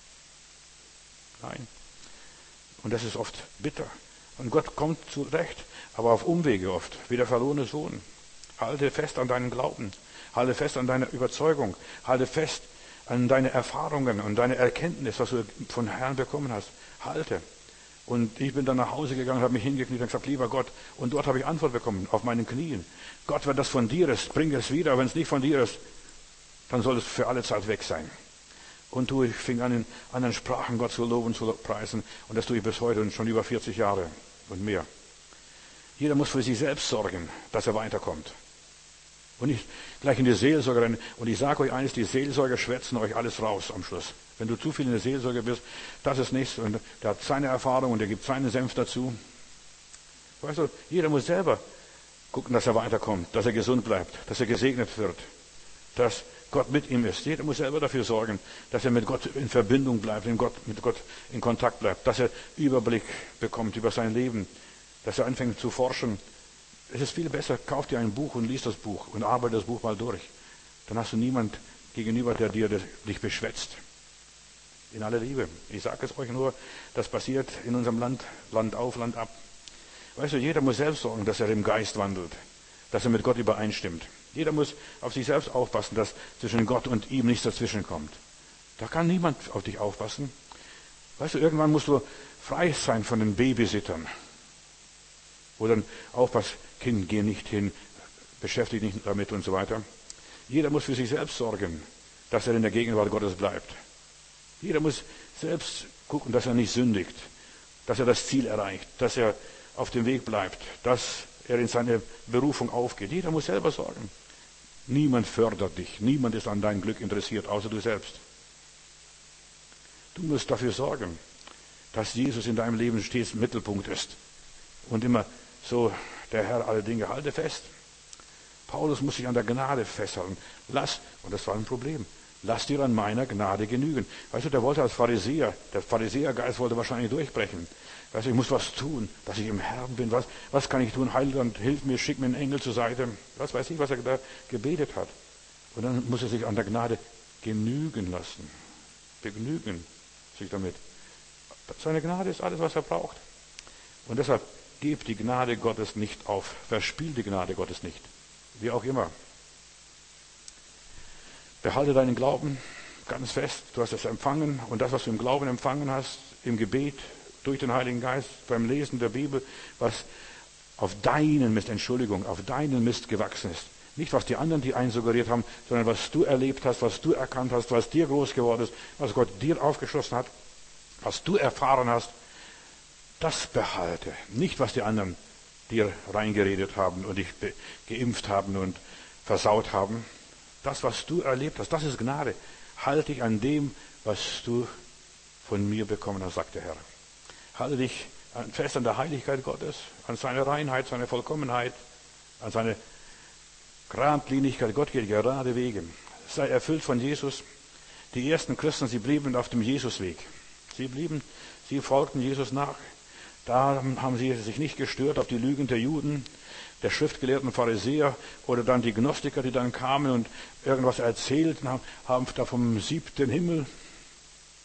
Nein. Und das ist oft bitter. Und Gott kommt zurecht, aber auf Umwege oft, wie der verlorene Sohn. Halte fest an deinen Glauben. Halte fest an deiner Überzeugung. Halte fest an deine Erfahrungen und deine Erkenntnis, was du von Herrn bekommen hast. Halte. Und ich bin dann nach Hause gegangen, habe mich hingekniet und gesagt, lieber Gott, und dort habe ich Antwort bekommen, auf meinen Knien. Gott, wenn das von dir ist, bring es wieder. Wenn es nicht von dir ist, dann soll es für alle Zeit weg sein. Und ich fing an, in anderen Sprachen Gott zu loben, zu preisen. Und das tue ich bis heute und schon über 40 Jahre und mehr. Jeder muss für sich selbst sorgen, dass er weiterkommt. Und nicht gleich in die Seelsorge rennen. Und ich sage euch eines, die Seelsorger schwätzen euch alles raus am Schluss. Wenn du zu viel in der Seelsorge bist, das ist nichts. Und der hat seine Erfahrung und der gibt seinen Senf dazu. Weißt du, jeder muss selber gucken, dass er weiterkommt, dass er gesund bleibt, dass er gesegnet wird, dass Gott mit ihm ist. Jeder muss selber dafür sorgen, dass er mit Gott in Verbindung bleibt, mit Gott in Kontakt bleibt, dass er Überblick bekommt über sein Leben, dass er anfängt zu forschen. Es ist viel besser, kauf dir ein Buch und lies das Buch und arbeite das Buch mal durch. Dann hast du niemand gegenüber, der dich beschwätzt. In aller Liebe. Ich sage es euch nur, das passiert in unserem Land, Land auf, Land ab. Weißt du, jeder muss selbst sorgen, dass er im Geist wandelt, dass er mit Gott übereinstimmt. Jeder muss auf sich selbst aufpassen, dass zwischen Gott und ihm nichts dazwischen kommt. Da kann niemand auf dich aufpassen. Weißt du, irgendwann musst du frei sein von den Babysittern. Wo dann aufpasst, Kind, geh nicht hin, beschäftige dich nicht damit und so weiter. Jeder muss für sich selbst sorgen, dass er in der Gegenwart Gottes bleibt. Jeder muss selbst gucken, dass er nicht sündigt, dass er das Ziel erreicht, dass er auf dem Weg bleibt, dass er in seine Berufung aufgeht. Jeder muss selber sorgen. Niemand fördert dich, niemand ist an deinem Glück interessiert, außer du selbst. Du musst dafür sorgen, dass Jesus in deinem Leben stets Mittelpunkt ist und immer so, der Herr alle Dinge, halte fest. Paulus muss sich an der Gnade festhalten. Und das war ein Problem, lass dir an meiner Gnade genügen. Weißt du, der wollte als Pharisäer, der Pharisäergeist wollte wahrscheinlich durchbrechen. Weißt du, ich muss was tun, dass ich im Herrn bin. Was kann ich tun? Heiland, hilf mir, schick mir einen Engel zur Seite. Was weiß ich, was er da gebetet hat. Und dann muss er sich an der Gnade genügen lassen. Begnügen sich damit. Seine Gnade ist alles, was er braucht. Und deshalb, gib die Gnade Gottes nicht auf. Verspiel die Gnade Gottes nicht. Wie auch immer. Behalte deinen Glauben ganz fest. Du hast es empfangen. Und das, was du im Glauben empfangen hast, im Gebet, durch den Heiligen Geist, beim Lesen der Bibel, was auf deinen Mist gewachsen ist. Nicht, was die anderen dir einsuggeriert haben, sondern was du erlebt hast, was du erkannt hast, was dir groß geworden ist, was Gott dir aufgeschlossen hat, was du erfahren hast. Das behalte. Nicht, was die anderen dir reingeredet haben und dich geimpft haben und versaut haben. Das, was du erlebt hast, das ist Gnade. Halte dich an dem, was du von mir bekommen hast, sagt der Herr. Halte dich fest an der Heiligkeit Gottes, an seine Reinheit, seine Vollkommenheit, an seine Geradlinigkeit. Gott geht gerade Wege. Sei erfüllt von Jesus. Die ersten Christen, sie blieben auf dem Jesusweg. Sie folgten Jesus nach. Da haben sie sich nicht gestört auf die Lügen der Juden, der schriftgelehrten Pharisäer oder dann die Gnostiker, die dann kamen und irgendwas erzählten haben da vom 7. Himmel.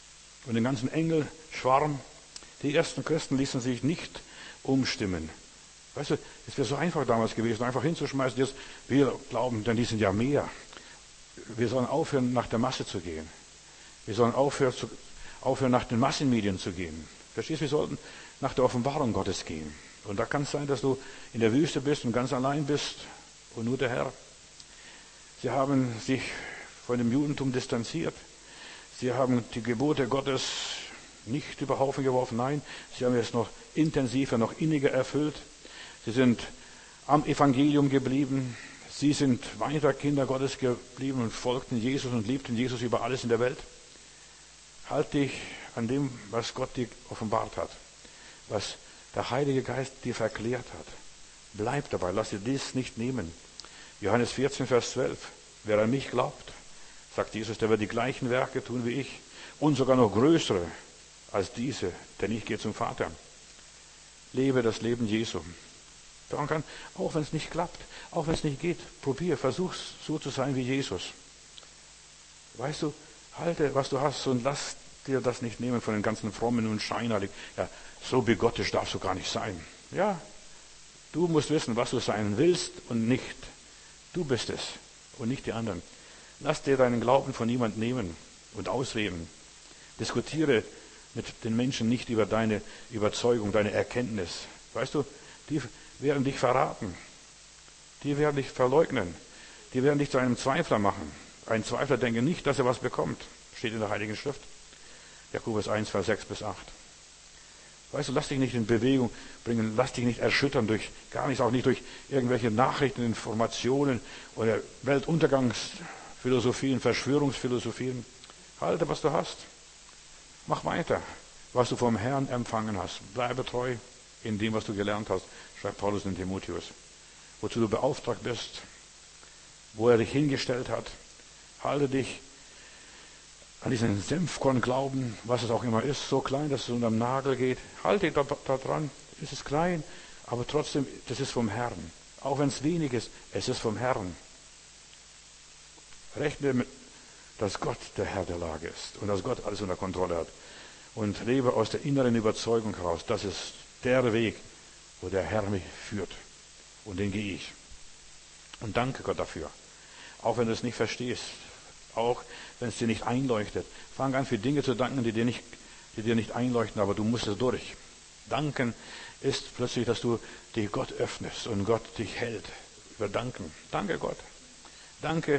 und den ganzen Engelschwarm. Die ersten Christen ließen sich nicht umstimmen. Weißt du, es wäre so einfach damals gewesen, einfach hinzuschmeißen, jetzt, wir glauben, denn die sind ja mehr. Wir sollen aufhören, nach der Masse zu gehen. Wir sollen aufhören, nach den Massenmedien zu gehen. Verstehst du, wir sollten nach der Offenbarung Gottes gehen. Und da kann es sein, dass du in der Wüste bist und ganz allein bist und nur der Herr. Sie haben sich von dem Judentum distanziert. Sie haben die Gebote Gottes nicht über Haufen geworfen. Nein, sie haben es noch intensiver, noch inniger erfüllt. Sie sind am Evangelium geblieben. Sie sind weiter Kinder Gottes geblieben und folgten Jesus und liebten Jesus über alles in der Welt. Halt dich an dem, was Gott dir offenbart hat, was der Heilige Geist dir verklärt hat. Bleib dabei, lass dir dies nicht nehmen. Johannes 14, Vers 12. Wer an mich glaubt, sagt Jesus, der wird die gleichen Werke tun wie ich und sogar noch größere als diese, denn ich gehe zum Vater. Lebe das Leben Jesu. Daran kann, auch wenn es nicht klappt, auch wenn es nicht geht, probier, versuch so zu sein wie Jesus. Weißt du, halte, was du hast und lass dir das nicht nehmen von den ganzen Frommen und Scheinheiligen. Ja, so bigottisch darfst du gar nicht sein. Ja, du musst wissen, was du sein willst und nicht. Du bist es und nicht die anderen. Lass dir deinen Glauben von niemand nehmen und ausreden. Diskutiere mit den Menschen nicht über deine Überzeugung, deine Erkenntnis. Weißt du, die werden dich verraten. Die werden dich verleugnen. Die werden dich zu einem Zweifler machen. Ein Zweifler denke nicht, dass er was bekommt. Steht in der Heiligen Schrift. Jakobus 1, Vers 6 bis 8. Weißt du, lass dich nicht in Bewegung bringen, lass dich nicht erschüttern durch, gar nichts, auch nicht durch irgendwelche Nachrichten, Informationen oder Weltuntergangsphilosophien, Verschwörungsphilosophien. Halte, was du hast. Mach weiter, was du vom Herrn empfangen hast. Bleibe treu in dem, was du gelernt hast, schreibt Paulus in Timotheus. Wozu du beauftragt bist, wo er dich hingestellt hat. Halte dich an diesen Senfkorn-Glauben, was es auch immer ist, so klein, dass es unterm Nagel geht. Halte dich da dran. Es ist klein, aber trotzdem, das ist vom Herrn. Auch wenn es wenig ist, es ist vom Herrn. Rechne mit, dass Gott der Herr der Lage ist und dass Gott alles unter Kontrolle hat. Und lebe aus der inneren Überzeugung heraus, das ist der Weg, wo der Herr mich führt. Und den gehe ich. Und danke Gott dafür. Auch wenn du es nicht verstehst, auch wenn es dir nicht einleuchtet. Fang an, für Dinge zu danken, die dir nicht einleuchten, aber du musst es durch. Danken ist plötzlich, dass du dich Gott öffnest und Gott dich hält. Über Danken. Danke Gott. Danke,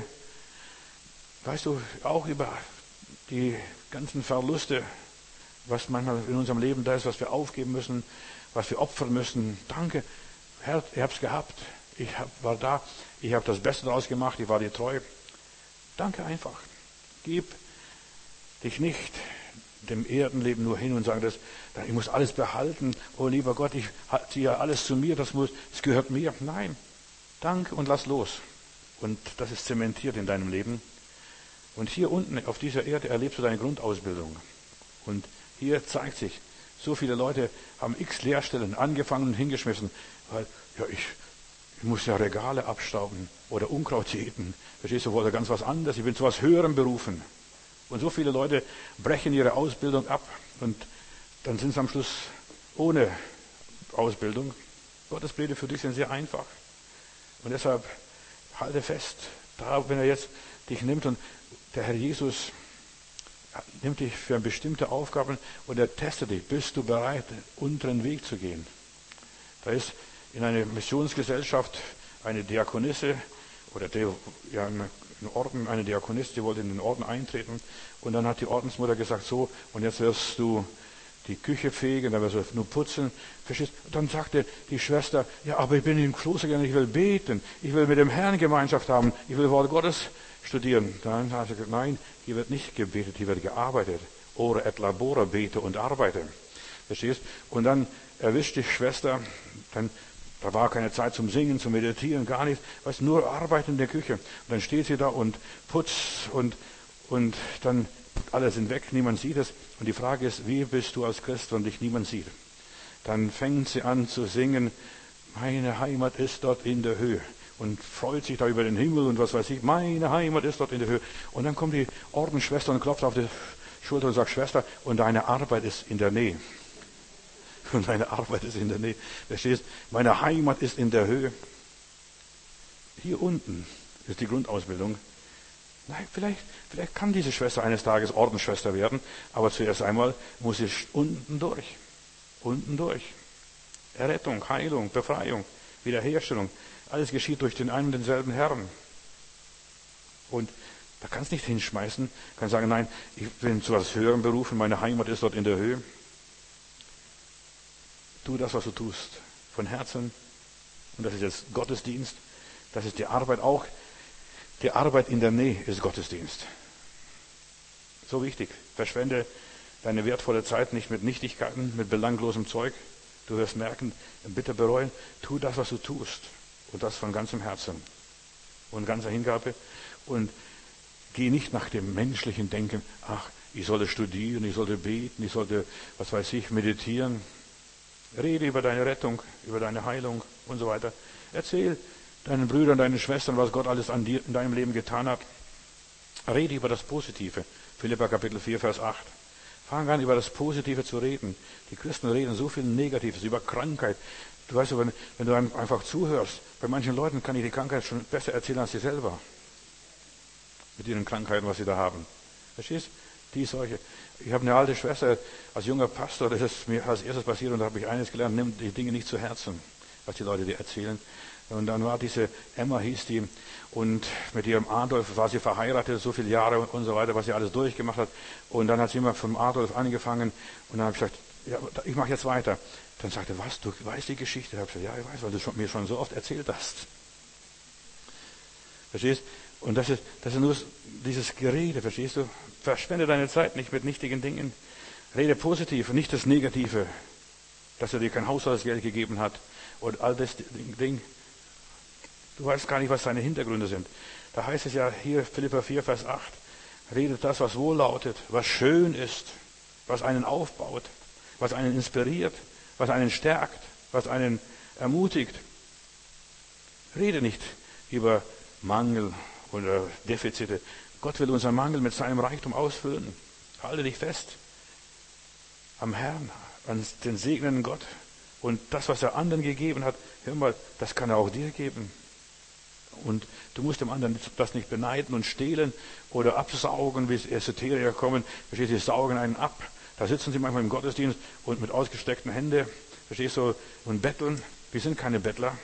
weißt du, auch über die ganzen Verluste, was manchmal in unserem Leben da ist, was wir aufgeben müssen, was wir opfern müssen. Danke, Herr, ich habe es gehabt. War da, ich habe das Beste daraus gemacht, ich war dir treu. Danke einfach. Gib dich nicht dem Erdenleben nur hin und sagen, ich muss alles behalten. Oh lieber Gott, ich ziehe alles zu mir, das gehört mir. Nein, danke und lass los. Und das ist zementiert in deinem Leben. Und hier unten auf dieser Erde erlebst du deine Grundausbildung. Und hier zeigt sich, so viele Leute haben x Lehrstellen angefangen und hingeschmissen, weil ja, ich muss ja Regale abstauben oder Unkraut jäten. Verstehst du, oder ganz was anderes. Ich bin zu was Höherem berufen. Und so viele Leute brechen ihre Ausbildung ab und dann sind sie am Schluss ohne Ausbildung. Gottes Pläne für dich sind sehr einfach. Und deshalb halte fest, da, wenn er jetzt dich nimmt und der Herr Jesus nimmt dich für bestimmte Aufgaben und er testet dich. Bist du bereit, den unteren Weg zu gehen? Da ist in einer Missionsgesellschaft eine Diakonisse oder ein Orden, eine Diakonisse, die wollte in den Orden eintreten und dann hat die Ordensmutter gesagt, so, und jetzt wirst du die Küche fegen, dann wirst du nur putzen. Verstehst? Und dann sagte die Schwester, ja, aber ich bin im Kloster gegangen, ich will beten, ich will mit dem Herrn Gemeinschaft haben, ich will Wort Gottes studieren. Dann hat sie gesagt, nein, hier wird nicht gebetet, hier wird gearbeitet. Ora et labora, bete und arbeite. Verstehst? Und dann erwischt die Schwester, da war keine Zeit zum Singen, zum Meditieren, gar nichts. Weißt, nur arbeiten in der Küche. Und dann steht sie da und putzt und dann alle sind weg, niemand sieht es. Und die Frage ist, wie bist du als Christ, wenn dich niemand sieht? Dann fängt sie an zu singen, meine Heimat ist dort in der Höhe. Und freut sich da über den Himmel und was weiß ich, meine Heimat ist dort in der Höhe. Und dann kommt die Ordensschwester und klopft auf die Schulter und sag, Schwester, und deine Arbeit ist in der Nähe. Und deine Arbeit ist in der Nähe. Verstehst? Meine Heimat ist in der Höhe. Hier unten ist die Grundausbildung. Nein, vielleicht kann diese Schwester eines Tages Ordensschwester werden, aber zuerst einmal muss sie unten durch. Unten durch. Errettung, Heilung, Befreiung, Wiederherstellung. Alles geschieht durch den einen und denselben Herrn. Und da kannst du nicht hinschmeißen, kannst sagen, nein, ich bin zu etwas Höherem berufen, meine Heimat ist dort in der Höhe. Tu das, was du tust, von Herzen. Und das ist jetzt Gottesdienst. Das ist die Arbeit auch. Die Arbeit in der Nähe ist Gottesdienst. So wichtig. Verschwende deine wertvolle Zeit nicht mit Nichtigkeiten, mit belanglosem Zeug. Du wirst merken, bitte bereuen, tu das, was du tust. Und das von ganzem Herzen. Und ganzer Hingabe. Und geh nicht nach dem menschlichen Denken, ach, ich sollte studieren, ich sollte beten, ich sollte, was weiß ich, meditieren. Rede über deine Rettung, über deine Heilung und so weiter. Erzähl deinen Brüdern, deinen Schwestern, was Gott alles an dir in deinem Leben getan hat. Rede über das Positive. Philipper Kapitel 4, Vers 8. Fang an, über das Positive zu reden. Die Christen reden so viel Negatives, über Krankheit. Du weißt, wenn du einfach zuhörst, bei manchen Leuten kann ich die Krankheit schon besser erzählen als sie selber. Mit ihren Krankheiten, was sie da haben. Verstehst? Die Seuche. Ich habe eine alte Schwester, als junger Pastor, das ist mir als erstes passiert und da habe ich eines gelernt, nimm die Dinge nicht zu Herzen, was die Leute dir erzählen. Und dann war diese Emma, hieß die, und mit ihrem Adolf war sie verheiratet, so viele Jahre und so weiter, was sie alles durchgemacht hat. Und dann hat sie immer vom Adolf angefangen und dann habe ich gesagt, ja, ich mache jetzt weiter. Dann sagte, was, du weißt die Geschichte? Ich habe gesagt, ja, ich weiß, weil du mir schon so oft erzählt hast. Verstehst? Und das ist nur dieses Gerede, verstehst du? Verschwende deine Zeit nicht mit nichtigen Dingen. Rede positiv, nicht das Negative, dass er dir kein Haushaltsgeld gegeben hat und all das Ding. Du weißt gar nicht, was seine Hintergründe sind. Da heißt es ja hier, Philipper 4, Vers 8, redet das, was wohllautet, was schön ist, was einen aufbaut, was einen inspiriert, was einen stärkt, was einen ermutigt. Rede nicht über Mangel oder Defizite. Gott will unseren Mangel mit seinem Reichtum ausfüllen. Halte dich fest am Herrn, an den segnenden Gott. Und das, was er anderen gegeben hat, hör mal, das kann er auch dir geben. Und du musst dem anderen das nicht beneiden und stehlen oder absaugen, wie es Esoteriker kommen. Verstehst du, sie saugen einen ab. Da sitzen sie manchmal im Gottesdienst und mit ausgestreckten Händen, verstehst du, und betteln. Wir sind keine Bettler.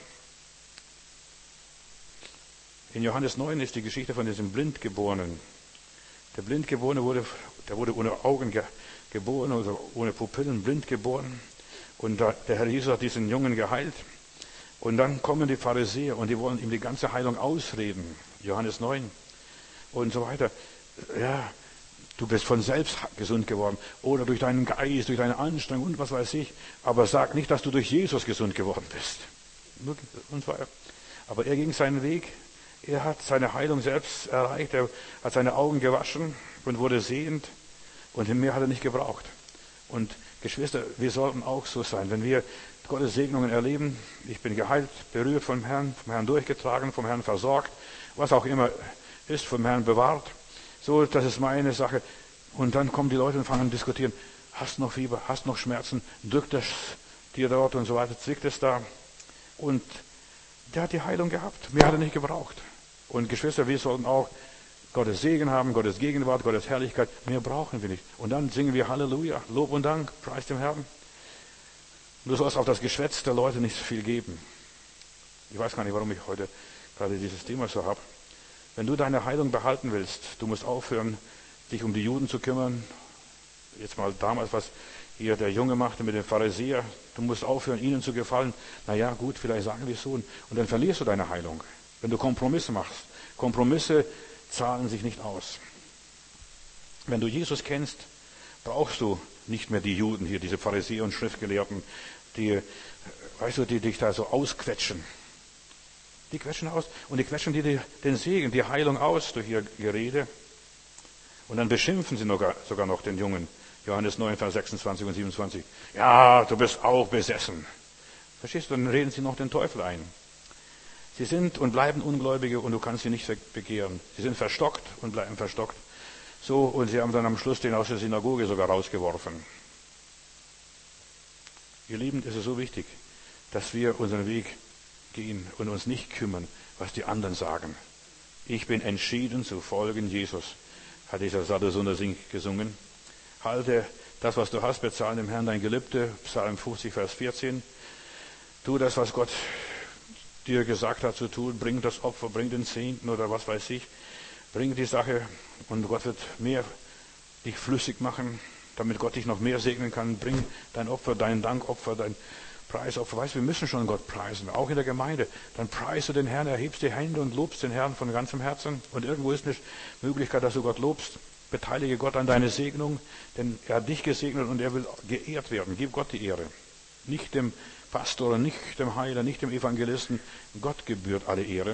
In Johannes 9 ist die Geschichte von diesem Blindgeborenen. Der Blindgeborene wurde ohne Augen geboren, also ohne Pupillen, blind geboren. Und der Herr Jesus hat diesen Jungen geheilt. Und dann kommen die Pharisäer und die wollen ihm die ganze Heilung ausreden. Johannes 9 und so weiter. Ja, du bist von selbst gesund geworden. Oder durch deinen Geist, durch deine Anstrengung und was weiß ich. Aber sag nicht, dass du durch Jesus gesund geworden bist. Und so weiter. Aber er ging seinen Weg. Er hat seine Heilung selbst erreicht. Er hat seine Augen gewaschen und wurde sehend. Und mehr hat er nicht gebraucht. Und Geschwister, wir sollten auch so sein. Wenn wir Gottes Segnungen erleben, ich bin geheilt, berührt vom Herrn durchgetragen, vom Herrn versorgt, was auch immer ist, vom Herrn bewahrt. So, das ist meine Sache. Und dann kommen die Leute und fangen an zu diskutieren. Hast noch Fieber, hast noch Schmerzen, drückt es dir dort und so weiter, zwickt es da. Und der hat die Heilung gehabt. Mehr hat er nicht gebraucht. Und Geschwister, wir sollten auch Gottes Segen haben, Gottes Gegenwart, Gottes Herrlichkeit. Mehr brauchen wir nicht. Und dann singen wir Halleluja, Lob und Dank, preis dem Herrn. Du sollst auf das Geschwätz der Leute nicht so viel geben. Ich weiß gar nicht, warum ich heute gerade dieses Thema so habe. Wenn du deine Heilung behalten willst, du musst aufhören, dich um die Juden zu kümmern. Jetzt mal damals, was hier der Junge machte mit dem Pharisäer. Du musst aufhören, ihnen zu gefallen. Naja, gut, vielleicht sagen wir es so. Und dann verlierst du deine Heilung. Wenn du Kompromisse machst. Kompromisse zahlen sich nicht aus. Wenn du Jesus kennst, brauchst du nicht mehr die Juden hier, diese Pharisäer und Schriftgelehrten, die dich da so ausquetschen. Die quetschen aus und die quetschen dir den Segen, die Heilung aus durch ihr Gerede. Und dann beschimpfen sie sogar noch den Jungen. Johannes 9, Vers 26 und 27. Ja, du bist auch besessen. Verstehst du? Dann reden sie noch den Teufel ein. Sie sind und bleiben Ungläubige und du kannst sie nicht begehren. Sie sind verstockt und bleiben verstockt. So, und sie haben dann am Schluss den aus der Synagoge sogar rausgeworfen. Ihr Lieben, es ist so wichtig, dass wir unseren Weg gehen und uns nicht kümmern, was die anderen sagen. Ich bin entschieden zu folgen Jesus, hat dieser Sadhusunder Singh gesungen. Halte das, was du hast, bezahle dem Herrn dein Gelübde, Psalm 50, Vers 14. Tu das, was Gott dir gesagt hat zu tun, bring das Opfer, bring den Zehnten oder was weiß ich. Bring die Sache und Gott wird mehr dich flüssig machen, damit Gott dich noch mehr segnen kann. Bring dein Opfer, dein Dankopfer, dein Preisopfer. Weißt du, wir müssen schon Gott preisen, auch in der Gemeinde. Dann preist du den Herrn, erhebst die Hände und lobst den Herrn von ganzem Herzen. Und irgendwo ist eine Möglichkeit, dass du Gott lobst. Beteilige Gott an deine Segnung, denn er hat dich gesegnet und er will geehrt werden. Gib Gott die Ehre. Nicht dem Pastor, nicht dem Heiler, nicht dem Evangelisten. Gott gebührt alle Ehre.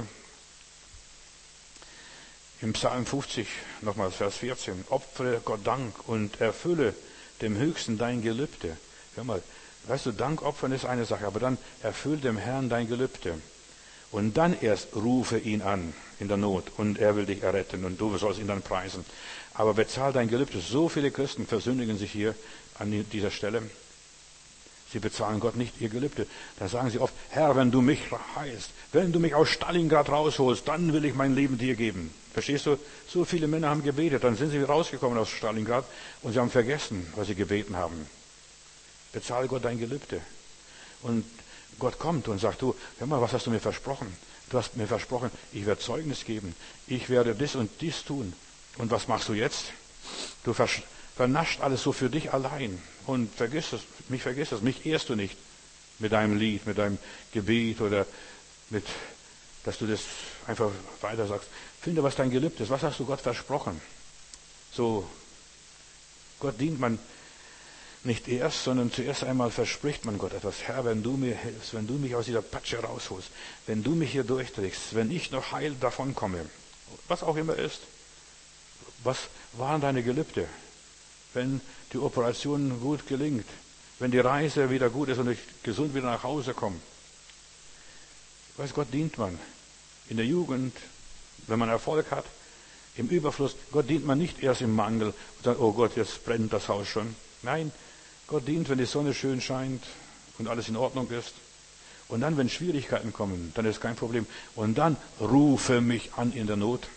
Im Psalm 50, nochmals Vers 14, opfere Gott Dank und erfülle dem Höchsten dein Gelübde. Hör mal, weißt du, Dankopfern ist eine Sache, aber dann erfüll dem Herrn dein Gelübde. Und dann erst rufe ihn an in der Not und er will dich erretten und du sollst ihn dann preisen. Aber bezahl dein Gelübde. So viele Christen versündigen sich hier an dieser Stelle. Sie bezahlen Gott nicht ihr Gelübde. Dann sagen sie oft, Herr, wenn du mich heilst, wenn du mich aus Stalingrad rausholst, dann will ich mein Leben dir geben. Verstehst du? So viele Männer haben gebetet, dann sind sie rausgekommen aus Stalingrad und sie haben vergessen, was sie gebeten haben. Bezahle Gott dein Gelübde. Und Gott kommt und sagt, du, hör mal, was hast du mir versprochen? Du hast mir versprochen, ich werde Zeugnis geben. Ich werde dies und dies tun. Und was machst du jetzt? Du vernascht alles so für dich allein und vergisst es, mich ehrst du nicht mit deinem Lied, mit deinem Gebet oder mit, dass du das einfach weiter sagst. Finde, was dein Gelübde ist. Was hast du Gott versprochen? So, Gott dient man nicht erst, sondern zuerst einmal verspricht man Gott etwas. Herr, wenn du mir hilfst, wenn du mich aus dieser Patsche rausholst, wenn du mich hier durchträgst, wenn ich noch heil davon komme, was auch immer ist, was waren deine Gelübde? Wenn die Operation gut gelingt, wenn die Reise wieder gut ist und ich gesund wieder nach Hause komme. Weiß Gott dient man in der Jugend, wenn man Erfolg hat, im Überfluss. Gott dient man nicht erst im Mangel und sagt, oh Gott, jetzt brennt das Haus schon. Nein, Gott dient, wenn die Sonne schön scheint und alles in Ordnung ist. Und dann, wenn Schwierigkeiten kommen, dann ist kein Problem. Und dann rufe mich an in der Not.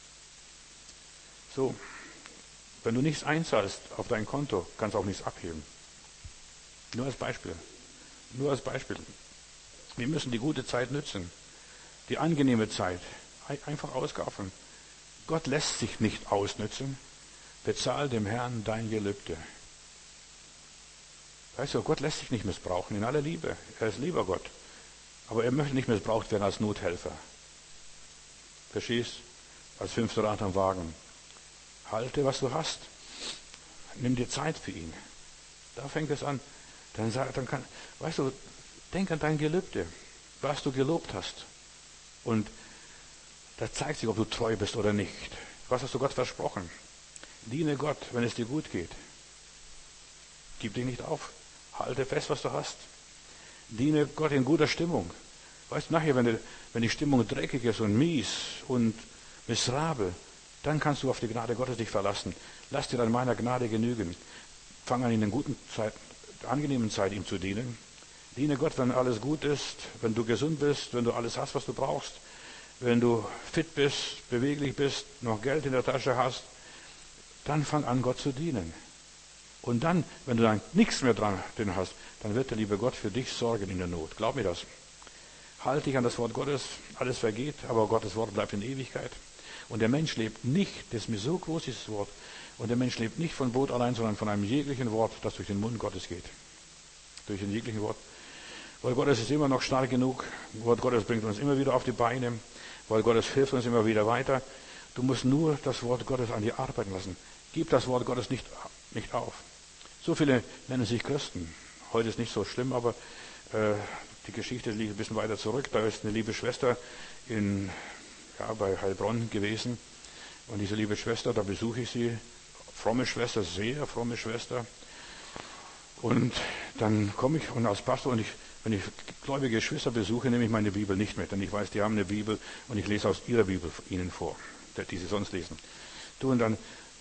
So, wenn du nichts einzahlst auf dein Konto, kannst du auch nichts abheben. Nur als Beispiel. Nur als Beispiel. Wir müssen die gute Zeit nützen. Die angenehme Zeit. Einfach ausgaffen. Gott lässt sich nicht ausnützen. Bezahl dem Herrn dein Gelübde. Weißt du, Gott lässt sich nicht missbrauchen, in aller Liebe. Er ist lieber Gott. Aber er möchte nicht missbraucht werden als Nothelfer. Verstehst? Als fünfter Rad am Wagen. Halte, was du hast. Nimm dir Zeit für ihn. Da fängt es an. Weißt du, denk an dein Gelübde, was du gelobt hast. Und da zeigt sich, ob du treu bist oder nicht. Was hast du Gott versprochen? Diene Gott, wenn es dir gut geht. Gib dich nicht auf. Halte fest, was du hast. Diene Gott in guter Stimmung. Weißt du, nachher, wenn die Stimmung dreckig ist und mies und miserabel, dann kannst du auf die Gnade Gottes dich verlassen. Lass dir an meiner Gnade genügen. Fang an, in der angenehmen Zeit ihm zu dienen. Diene Gott, wenn alles gut ist, wenn du gesund bist, wenn du alles hast, was du brauchst, wenn du fit bist, beweglich bist, noch Geld in der Tasche hast, dann fang an, Gott zu dienen. Und dann, wenn du dann nichts mehr dran hast, dann wird der liebe Gott für dich sorgen in der Not. Glaub mir das. Halte dich an das Wort Gottes, alles vergeht, aber Gottes Wort bleibt in Ewigkeit. Und der Mensch lebt nicht, das ist mir so groß, dieses Wort, und der Mensch lebt nicht von Brot allein, sondern von einem jeglichen Wort, das durch den Mund Gottes geht. Durch ein jeglichen Wort. Wort Gottes ist immer noch stark genug. Wort Gottes bringt uns immer wieder auf die Beine. Wort Gottes hilft uns immer wieder weiter. Du musst nur das Wort Gottes an dir arbeiten lassen. Gib das Wort Gottes nicht auf. So viele nennen sich Christen. Heute ist nicht so schlimm, aber die Geschichte liegt ein bisschen weiter zurück. Da ist eine liebe Schwester bei Heilbronn gewesen. Und diese liebe Schwester, da besuche ich sie. Fromme Schwester, sehr fromme Schwester. Und dann komme ich und als Pastor, wenn ich gläubige Geschwister besuche, nehme ich meine Bibel nicht mit. Denn ich weiß, die haben eine Bibel und ich lese aus ihrer Bibel ihnen vor, die sie sonst lesen. Und dann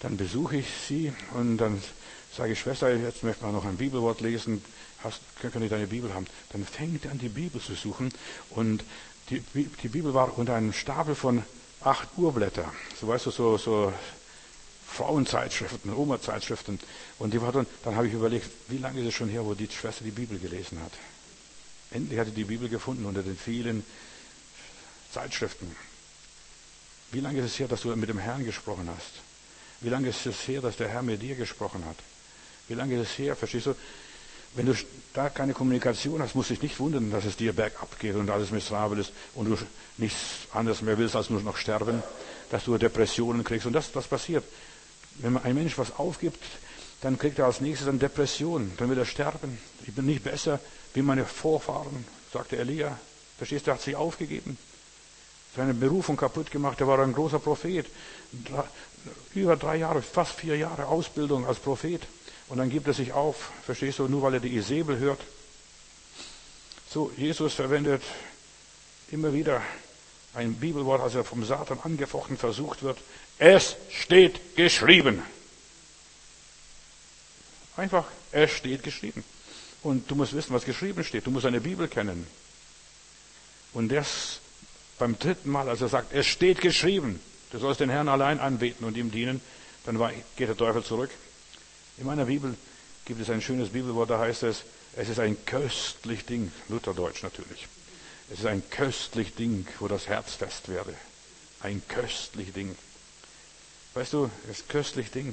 dann besuche ich sie und dann sage ich, Schwester, jetzt möchte man noch ein Bibelwort lesen, kann ich deine Bibel haben? Dann fängt er an, die Bibel zu suchen und die Bibel war unter einem Stapel von 8 Urblätter, so weißt du, so Frauenzeitschriften, Oma-Zeitschriften. Und die war dann habe ich überlegt, wie lange ist es schon her, wo die Schwester die Bibel gelesen hat. Endlich hatte die Bibel gefunden unter den vielen Zeitschriften. Wie lange ist es her, dass du mit dem Herrn gesprochen hast? Wie lange ist es her, dass der Herr mit dir gesprochen hat? Wie lange ist es her, verstehst du? Wenn du da keine Kommunikation hast, musst du dich nicht wundern, dass es dir bergab geht und alles miserabel ist und du nichts anderes mehr willst, als nur noch sterben, dass du Depressionen kriegst. Und das passiert. Wenn ein Mensch was aufgibt, dann kriegt er als nächstes eine Depression, dann will er sterben. Ich bin nicht besser wie meine Vorfahren, sagte Elia. Verstehst du, er hat sich aufgegeben. Seine Berufung kaputt gemacht, er war ein großer Prophet. Über 3 Jahre, fast 4 Jahre Ausbildung als Prophet. Und dann gibt er sich auf, verstehst du, nur weil er die Isabel hört. So, Jesus verwendet immer wieder ein Bibelwort, als er vom Satan angefochten versucht wird. Es steht geschrieben. Einfach, es steht geschrieben. Und du musst wissen, was geschrieben steht. Du musst eine Bibel kennen. Und das beim 3. Mal, als er sagt, es steht geschrieben, du sollst den Herrn allein anbeten und ihm dienen, dann geht der Teufel zurück. In meiner Bibel gibt es ein schönes Bibelwort, da heißt es ist ein köstlich Ding, Lutherdeutsch natürlich. Es ist ein köstlich Ding, wo das Herz fest werde. Ein köstlich Ding. Weißt du, es ist köstlich Ding,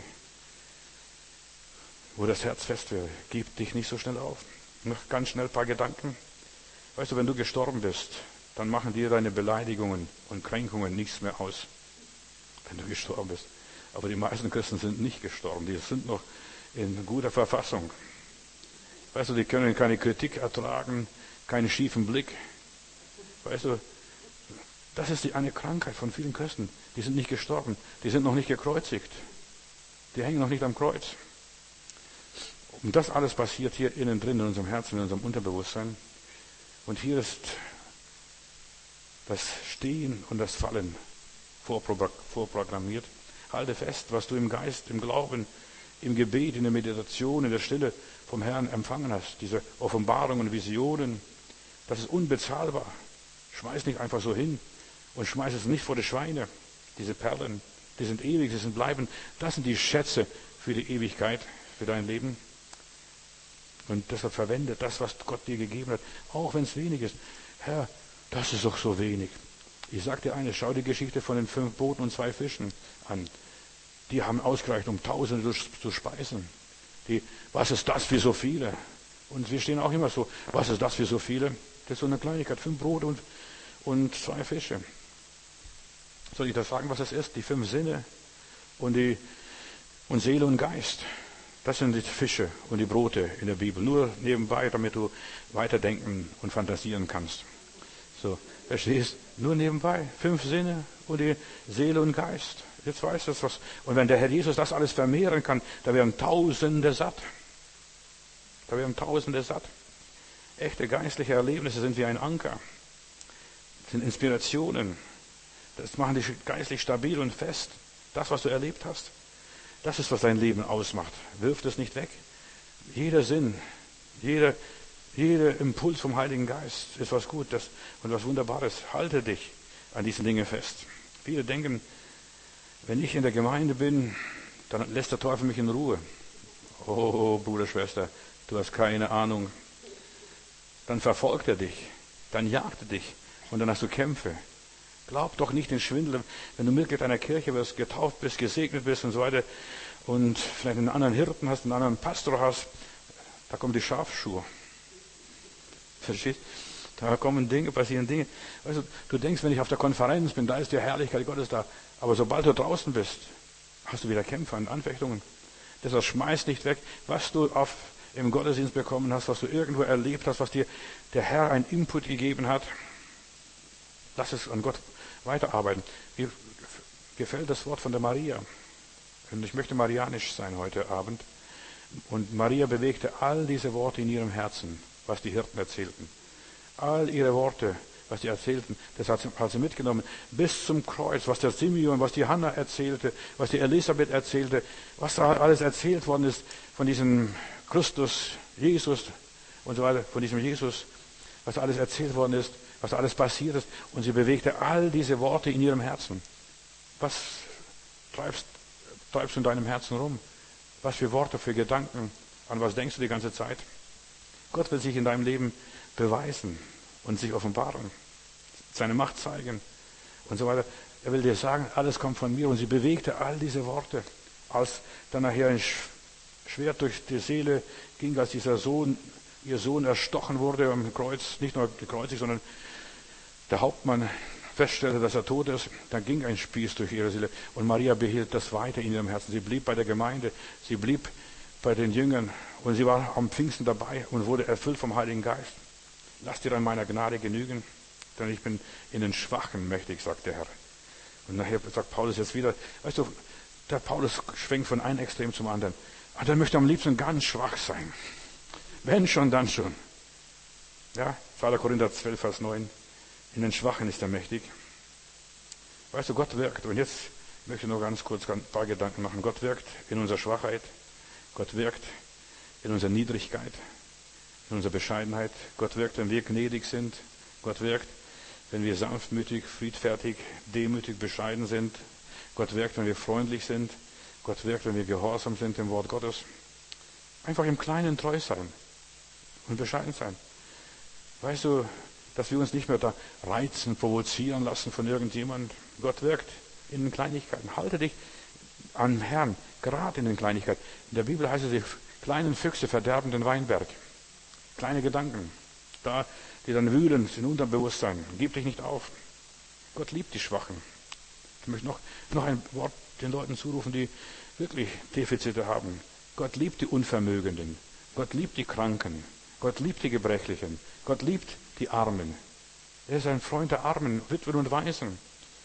wo das Herz fest werde. Gib dich nicht so schnell auf. Noch ganz schnell ein paar Gedanken. Weißt du, wenn du gestorben bist, dann machen dir deine Beleidigungen und Kränkungen nichts mehr aus. Wenn du gestorben bist. Aber die meisten Christen sind nicht gestorben. Die sind noch in guter Verfassung. Weißt du, die können keine Kritik ertragen, keinen schiefen Blick. Weißt du, das ist eine Krankheit von vielen Christen. Die sind nicht gestorben. Die sind noch nicht gekreuzigt. Die hängen noch nicht am Kreuz. Und das alles passiert hier innen drin, in unserem Herzen, in unserem Unterbewusstsein. Und hier ist das Stehen und das Fallen vorprogrammiert. Halte fest, was du im Geist, im Glauben, im Gebet, in der Meditation, in der Stille vom Herrn empfangen hast. Diese Offenbarungen, Visionen, das ist unbezahlbar. Schmeiß nicht einfach so hin und schmeiß es nicht vor die Schweine. Diese Perlen, die sind ewig, die sind bleiben. Das sind die Schätze für die Ewigkeit, für dein Leben. Und deshalb verwende das, was Gott dir gegeben hat, auch wenn es wenig ist. Herr, das ist doch so wenig. Ich sag dir eines, schau die Geschichte von den 5 Booten und 2 Fischen an. Die haben ausgereicht, um Tausende zu speisen. Was ist das für so viele? Und wir stehen auch immer so, was ist das für so viele? Das ist so eine Kleinigkeit, 5 Brote und 2 Fische. Soll ich das sagen, was es ist? Die 5 Sinne und Seele und Geist. Das sind die Fische und die Brote in der Bibel. Nur nebenbei, damit du weiterdenken und fantasieren kannst. So, verstehst? Nur nebenbei. 5 Sinne und die Seele und Geist. Jetzt weißt du was. Und wenn der Herr Jesus das alles vermehren kann, da werden Tausende satt. Da werden Tausende satt. Echte geistliche Erlebnisse sind wie ein Anker. Das sind Inspirationen. Das machen dich geistlich stabil und fest. Das, was du erlebt hast, das ist, was dein Leben ausmacht. Wirf das nicht weg. Jeder Sinn, jeder Impuls vom Heiligen Geist ist was Gutes und was Wunderbares. Halte dich an diesen Dingen fest. Viele denken, wenn ich in der Gemeinde bin, dann lässt der Teufel mich in Ruhe. Oh, Bruder, Schwester, du hast keine Ahnung. Dann verfolgt er dich, dann jagt er dich und dann hast du Kämpfe. Glaub doch nicht den Schwindel, wenn du Mitglied einer Kirche wirst, getauft bist, gesegnet bist und so weiter und vielleicht einen anderen Hirten hast, einen anderen Pastor hast, da kommen die Schafschuhe. Verstehst? Da kommen Dinge, passieren Dinge. Also, du denkst, wenn ich auf der Konferenz bin, da ist die Herrlichkeit Gottes da. Aber sobald du draußen bist, hast du wieder Kämpfe und Anfechtungen. Deshalb schmeiß nicht weg, was du im Gottesdienst bekommen hast, was du irgendwo erlebt hast, was dir der Herr einen Input gegeben hat. Lass es an Gott weiterarbeiten. Mir gefällt das Wort von der Maria. Und ich möchte marianisch sein heute Abend. Und Maria bewegte all diese Worte in ihrem Herzen, was die Hirten erzählten. All ihre Worte, was die erzählten, das hat sie mitgenommen. Bis zum Kreuz, was der Simeon, was die Hannah erzählte, was die Elisabeth erzählte, was da alles erzählt worden ist von diesem Christus, Jesus und so weiter, von diesem Jesus, was alles erzählt worden ist, was alles passiert ist. Und sie bewegte all diese Worte in ihrem Herzen. Was treibst du in deinem Herzen rum? Was für Worte, für Gedanken? An was denkst du die ganze Zeit? Gott will sich in deinem Leben beweisen und sich offenbaren, seine Macht zeigen und so weiter. Er will dir sagen, alles kommt von mir. Und sie bewegte all diese Worte, als dann nachher ein Schwert durch die Seele ging, als ihr Sohn erstochen wurde am Kreuz, nicht nur gekreuzigt, sondern der Hauptmann feststellte, dass er tot ist, dann ging ein Spieß durch ihre Seele. Und Maria behielt das weiter in ihrem Herzen. Sie blieb bei der Gemeinde, sie blieb bei den Jüngern und sie war am Pfingsten dabei und wurde erfüllt vom Heiligen Geist. Lass dir an meiner Gnade genügen, denn ich bin in den Schwachen mächtig, sagt der Herr. Und nachher sagt Paulus jetzt wieder, weißt du, der Paulus schwenkt von einem Extrem zum anderen. Und er möchte am liebsten ganz schwach sein. Wenn schon, dann schon. Ja, 2. Korinther 12, Vers 9. In den Schwachen ist er mächtig. Weißt du, Gott wirkt. Und jetzt möchte ich nur ganz kurz ein paar Gedanken machen. Gott wirkt in unserer Schwachheit. Gott wirkt in unserer Niedrigkeit, in unserer Bescheidenheit. Gott wirkt, wenn wir gnädig sind. Gott wirkt, wenn wir sanftmütig, friedfertig, demütig, bescheiden sind. Gott wirkt, wenn wir freundlich sind. Gott wirkt, wenn wir gehorsam sind dem Wort Gottes. Einfach im Kleinen treu sein und bescheiden sein. Weißt du, dass wir uns nicht mehr da reizen, provozieren lassen von irgendjemand. Gott wirkt in den Kleinigkeiten. Halte dich am Herrn, gerade in den Kleinigkeiten. In der Bibel heißt es, die kleinen Füchse verderben den Weinberg. Kleine Gedanken, da, die dann wühlen in Unterbewusstsein. Gib dich nicht auf. Gott liebt die Schwachen. Ich möchte noch ein Wort den Leuten zurufen, die wirklich Defizite haben. Gott liebt die Unvermögenden. Gott liebt die Kranken. Gott liebt die Gebrechlichen. Gott liebt die Armen. Er ist ein Freund der Armen, Witwen und Waisen.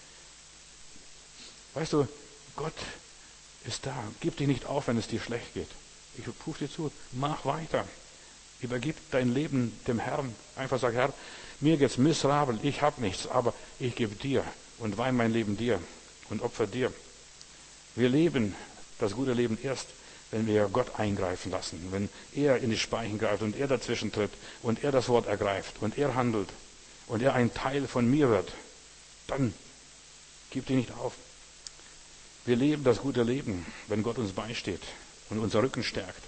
Weißt du, Gott ist da. Gib dich nicht auf, wenn es dir schlecht geht. Ich rufe dir zu, mach weiter. Übergib dein Leben dem Herrn. Einfach sag, Herr, mir geht's miserabel, ich habe nichts, aber ich gebe dir und weih mein Leben dir und opfer dir. Wir leben das gute Leben erst, wenn wir Gott eingreifen lassen, wenn er in die Speichen greift und er dazwischen tritt und er das Wort ergreift und er handelt und er ein Teil von mir wird, dann gib dich nicht auf. Wir leben das gute Leben, wenn Gott uns beisteht und unser Rücken stärkt.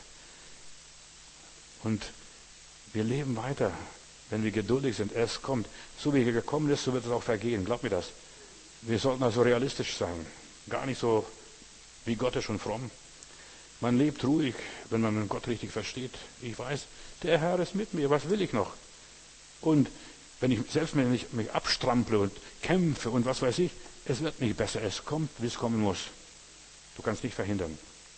Und wir leben weiter, wenn wir geduldig sind. Es kommt. So wie er gekommen ist, so wird es auch vergehen. Glaub mir das. Wir sollten also realistisch sein. Gar nicht so wie gottisch und fromm. Man lebt ruhig, wenn man Gott richtig versteht. Ich weiß, der Herr ist mit mir. Was will ich noch? Und wenn ich mich abstrample und kämpfe und was weiß ich, es wird nicht besser. Es kommt, wie es kommen muss. Du kannst nicht verhindern.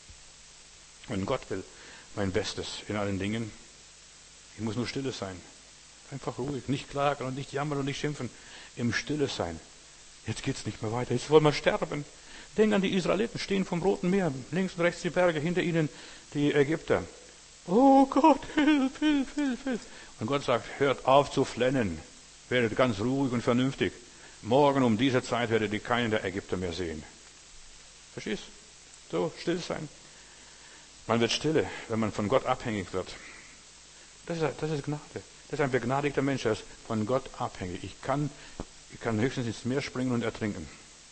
Und Gott will mein Bestes in allen Dingen. Ich muss nur stille sein. Einfach ruhig. Nicht klagen und nicht jammern und nicht schimpfen. Im Stille sein. Jetzt geht's nicht mehr weiter. Jetzt wollen wir sterben. Denk an die Israeliten, stehen vom Roten Meer. Links und rechts die Berge, hinter ihnen die Ägypter. Oh Gott, hilf, hilf, hilf, hilf. Und Gott sagt, hört auf zu flennen. Werdet ganz ruhig und vernünftig. Morgen um diese Zeit werdet ihr keinen der Ägypter mehr sehen. Verstehst? So, still sein. Man wird stille, wenn man von Gott abhängig wird. Das ist Gnade. Das ist ein begnadigter Mensch, der ist von Gott abhängig. Ich kann höchstens ins Meer springen und ertrinken.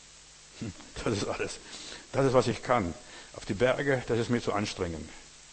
Das ist alles. Das ist, was ich kann. Auf die Berge, das ist mir zu anstrengend.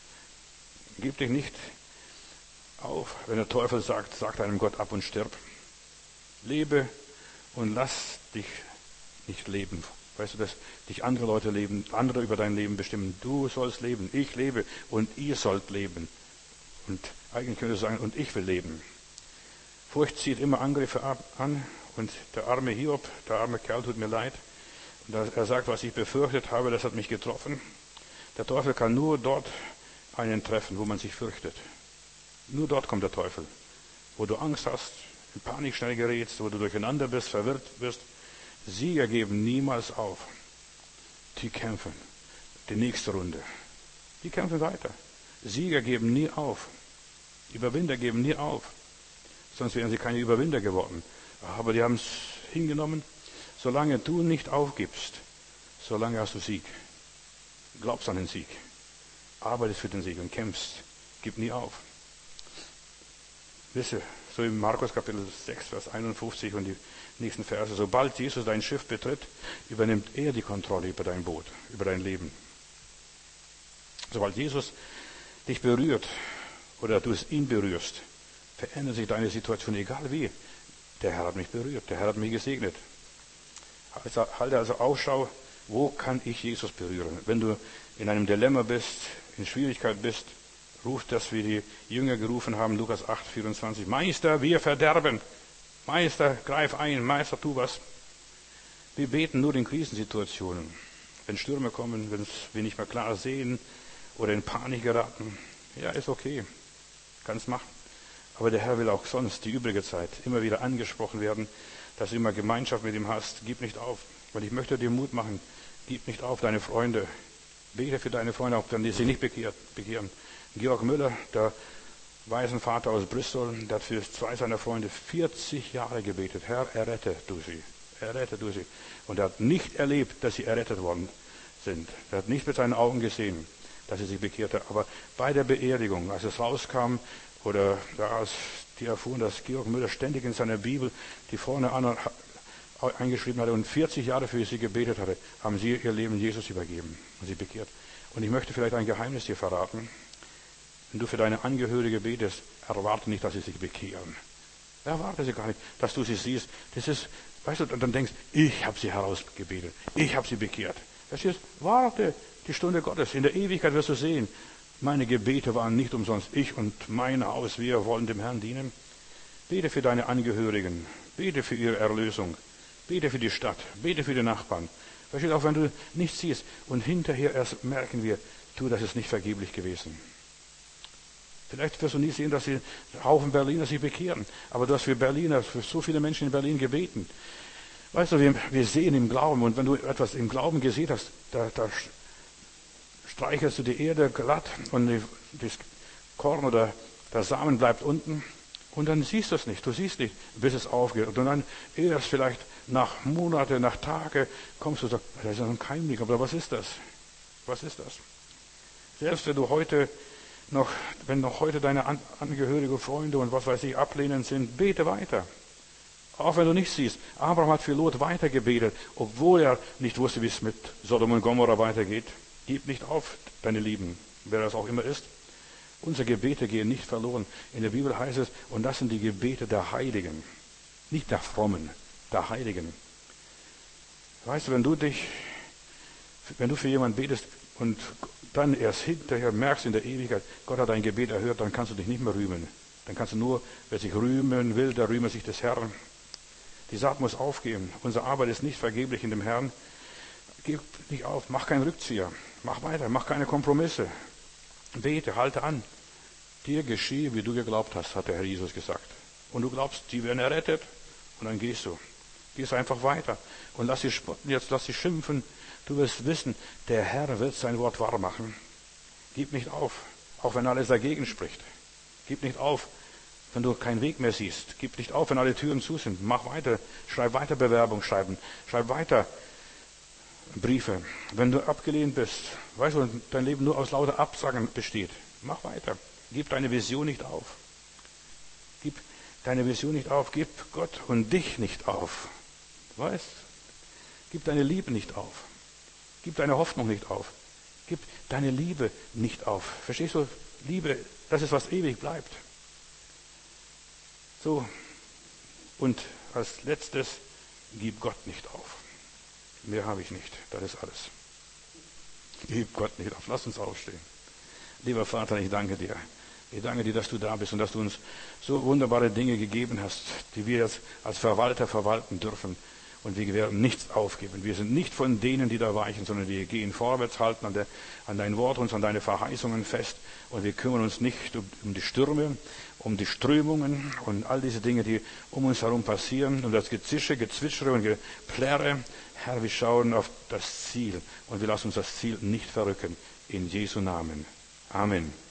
Gib dich nicht auf, wenn der Teufel sagt einem Gott ab und stirb. Lebe und lass dich nicht leben. Weißt du, dass dich andere Leute leben, andere über dein Leben bestimmen. Du sollst leben, ich lebe und ihr sollt leben. Und eigentlich könnte es sagen, und ich will leben. Furcht zieht immer Angriffe an und der arme Hiob, der arme Kerl, tut mir leid. Und er sagt, was ich befürchtet habe, das hat mich getroffen. Der Teufel kann nur dort einen treffen, wo man sich fürchtet. Nur dort kommt der Teufel. Wo du Angst hast, in Panik schnell gerätst, wo du durcheinander bist, verwirrt wirst. Sieger geben niemals auf. Die kämpfen. Die nächste Runde. Die kämpfen weiter. Sieger geben nie auf. Überwinder geben nie auf. Sonst wären sie keine Überwinder geworden. Aber die haben es hingenommen. Solange du nicht aufgibst, solange hast du Sieg. Glaubst an den Sieg. Arbeitest für den Sieg und kämpfst. Gib nie auf. Wisse, so im Markus Kapitel 6, Vers 51 und die nächsten Verse. Sobald Jesus dein Schiff betritt, übernimmt er die Kontrolle über dein Boot, über dein Leben. Sobald Jesus dich berührt oder du es ihn berührst, verändert sich deine Situation, egal wie. Der Herr hat mich berührt, der Herr hat mich gesegnet. Halte also Ausschau, wo kann ich Jesus berühren? Wenn du in einem Dilemma bist, in Schwierigkeit bist, ruf das, wie die Jünger gerufen haben, Lukas 8, 24. Meister, wir verderben. Meister, greif ein. Meister, tu was. Wir beten nur in Krisensituationen. Wenn Stürme kommen, wenn wir nicht mehr klar sehen oder in Panik geraten. Ja, ist okay. Kannst machen. Aber der Herr will auch sonst die übrige Zeit immer wieder angesprochen werden, dass du immer Gemeinschaft mit ihm hast. Gib nicht auf. Und ich möchte dir Mut machen. Gib nicht auf, deine Freunde. Bete für deine Freunde, auch wenn die sich nicht bekehren. Georg Müller, der Waisenvater aus Bristol, der hat für 2 seiner Freunde 40 Jahre gebetet. Herr, errette du sie. Errette du sie. Und er hat nicht erlebt, dass sie errettet worden sind. Er hat nicht mit seinen Augen gesehen, dass sie sich bekehrte. Aber bei der Beerdigung, als es rauskam, oder als die erfuhren, dass Georg Müller ständig in seiner Bibel die vorne an eingeschrieben hatte und 40 Jahre für sie gebetet hatte, haben sie ihr Leben Jesus übergeben und sie bekehrt. Und ich möchte vielleicht ein Geheimnis dir verraten. Wenn du für deine Angehörige betest, erwarte nicht, dass sie sich bekehren. Erwarte sie gar nicht, dass du sie siehst. Das ist, weißt du, und dann denkst, ich habe sie herausgebetet, ich habe sie bekehrt. Verstehst? Warte die Stunde Gottes. In der Ewigkeit wirst du sehen, meine Gebete waren nicht umsonst. Ich und mein Haus, wir wollen dem Herrn dienen. Bete für deine Angehörigen, bete für ihre Erlösung, bete für die Stadt, bete für die Nachbarn. Verstehst? Auch wenn du nichts siehst und hinterher erst merken wir, das ist nicht vergeblich gewesen. Vielleicht wirst du nie sehen, dass sie Haufen Berliner sich bekehren. Aber du hast für Berliner, für so viele Menschen in Berlin gebeten. Weißt du, wir sehen im Glauben. Und wenn du etwas im Glauben gesehen hast, da streichelst du die Erde glatt und das Korn oder der Samen bleibt unten. Und dann siehst du es nicht. Du siehst nicht, bis es aufgeht. Und dann erst vielleicht nach Monaten, nach Tagen kommst du und sagst, das ist ein Keimling. Aber was ist das? Was ist das? Selbst wenn noch heute deine Angehörige, Freunde und was weiß ich ablehnend sind, bete weiter. Auch wenn du nicht siehst. Abraham hat für Lot weiter gebetet, obwohl er nicht wusste, wie es mit Sodom und Gomorra weitergeht. Gib nicht auf, deine Lieben, wer das auch immer ist. Unsere Gebete gehen nicht verloren. In der Bibel heißt es, und das sind die Gebete der Heiligen. Nicht der Frommen, der Heiligen. Weißt du, wenn du für jemanden betest und dann erst hinterher merkst in der Ewigkeit, Gott hat dein Gebet erhört, dann kannst du dich nicht mehr rühmen. Dann kannst du nur, wer sich rühmen will, der rühme sich des Herrn. Die Saat muss aufgeben. Unsere Arbeit ist nicht vergeblich in dem Herrn. Gib nicht auf, mach keinen Rückzieher. Mach weiter, mach keine Kompromisse. Bete, halte an. Dir geschehe, wie du geglaubt hast, hat der Herr Jesus gesagt. Und du glaubst, die werden errettet. Und dann gehst du. Gehst einfach weiter. Und lass sie spotten jetzt, lass sie schimpfen. Du wirst wissen, der Herr wird sein Wort wahr machen. Gib nicht auf, auch wenn alles dagegen spricht. Gib nicht auf, wenn du keinen Weg mehr siehst. Gib nicht auf, wenn alle Türen zu sind. Mach weiter, schreib weiter Bewerbung schreiben. Schreib weiter Briefe. Wenn du abgelehnt bist, weißt du, und dein Leben nur aus lauter Absagen besteht, mach weiter. Gib deine Vision nicht auf. Gib deine Vision nicht auf. Gib Gott und dich nicht auf. Weißt? Gib deine Liebe nicht auf. Gib deine Hoffnung nicht auf. Gib deine Liebe nicht auf. Verstehst du? Liebe, das ist, was ewig bleibt. So. Und als letztes, gib Gott nicht auf. Mehr habe ich nicht. Das ist alles. Gib Gott nicht auf. Lass uns aufstehen. Lieber Vater, ich danke dir. Ich danke dir, dass du da bist und dass du uns so wunderbare Dinge gegeben hast, die wir jetzt als Verwalter verwalten dürfen. Und wir werden nichts aufgeben. Wir sind nicht von denen, die da weichen, sondern wir gehen vorwärts, halten an dein Wort und an deine Verheißungen fest. Und wir kümmern uns nicht um die Stürme, um die Strömungen und all diese Dinge, die um uns herum passieren. Um das Gezische, Gezwitschere und Geplärre. Herr, wir schauen auf das Ziel und wir lassen uns das Ziel nicht verrücken. In Jesu Namen. Amen.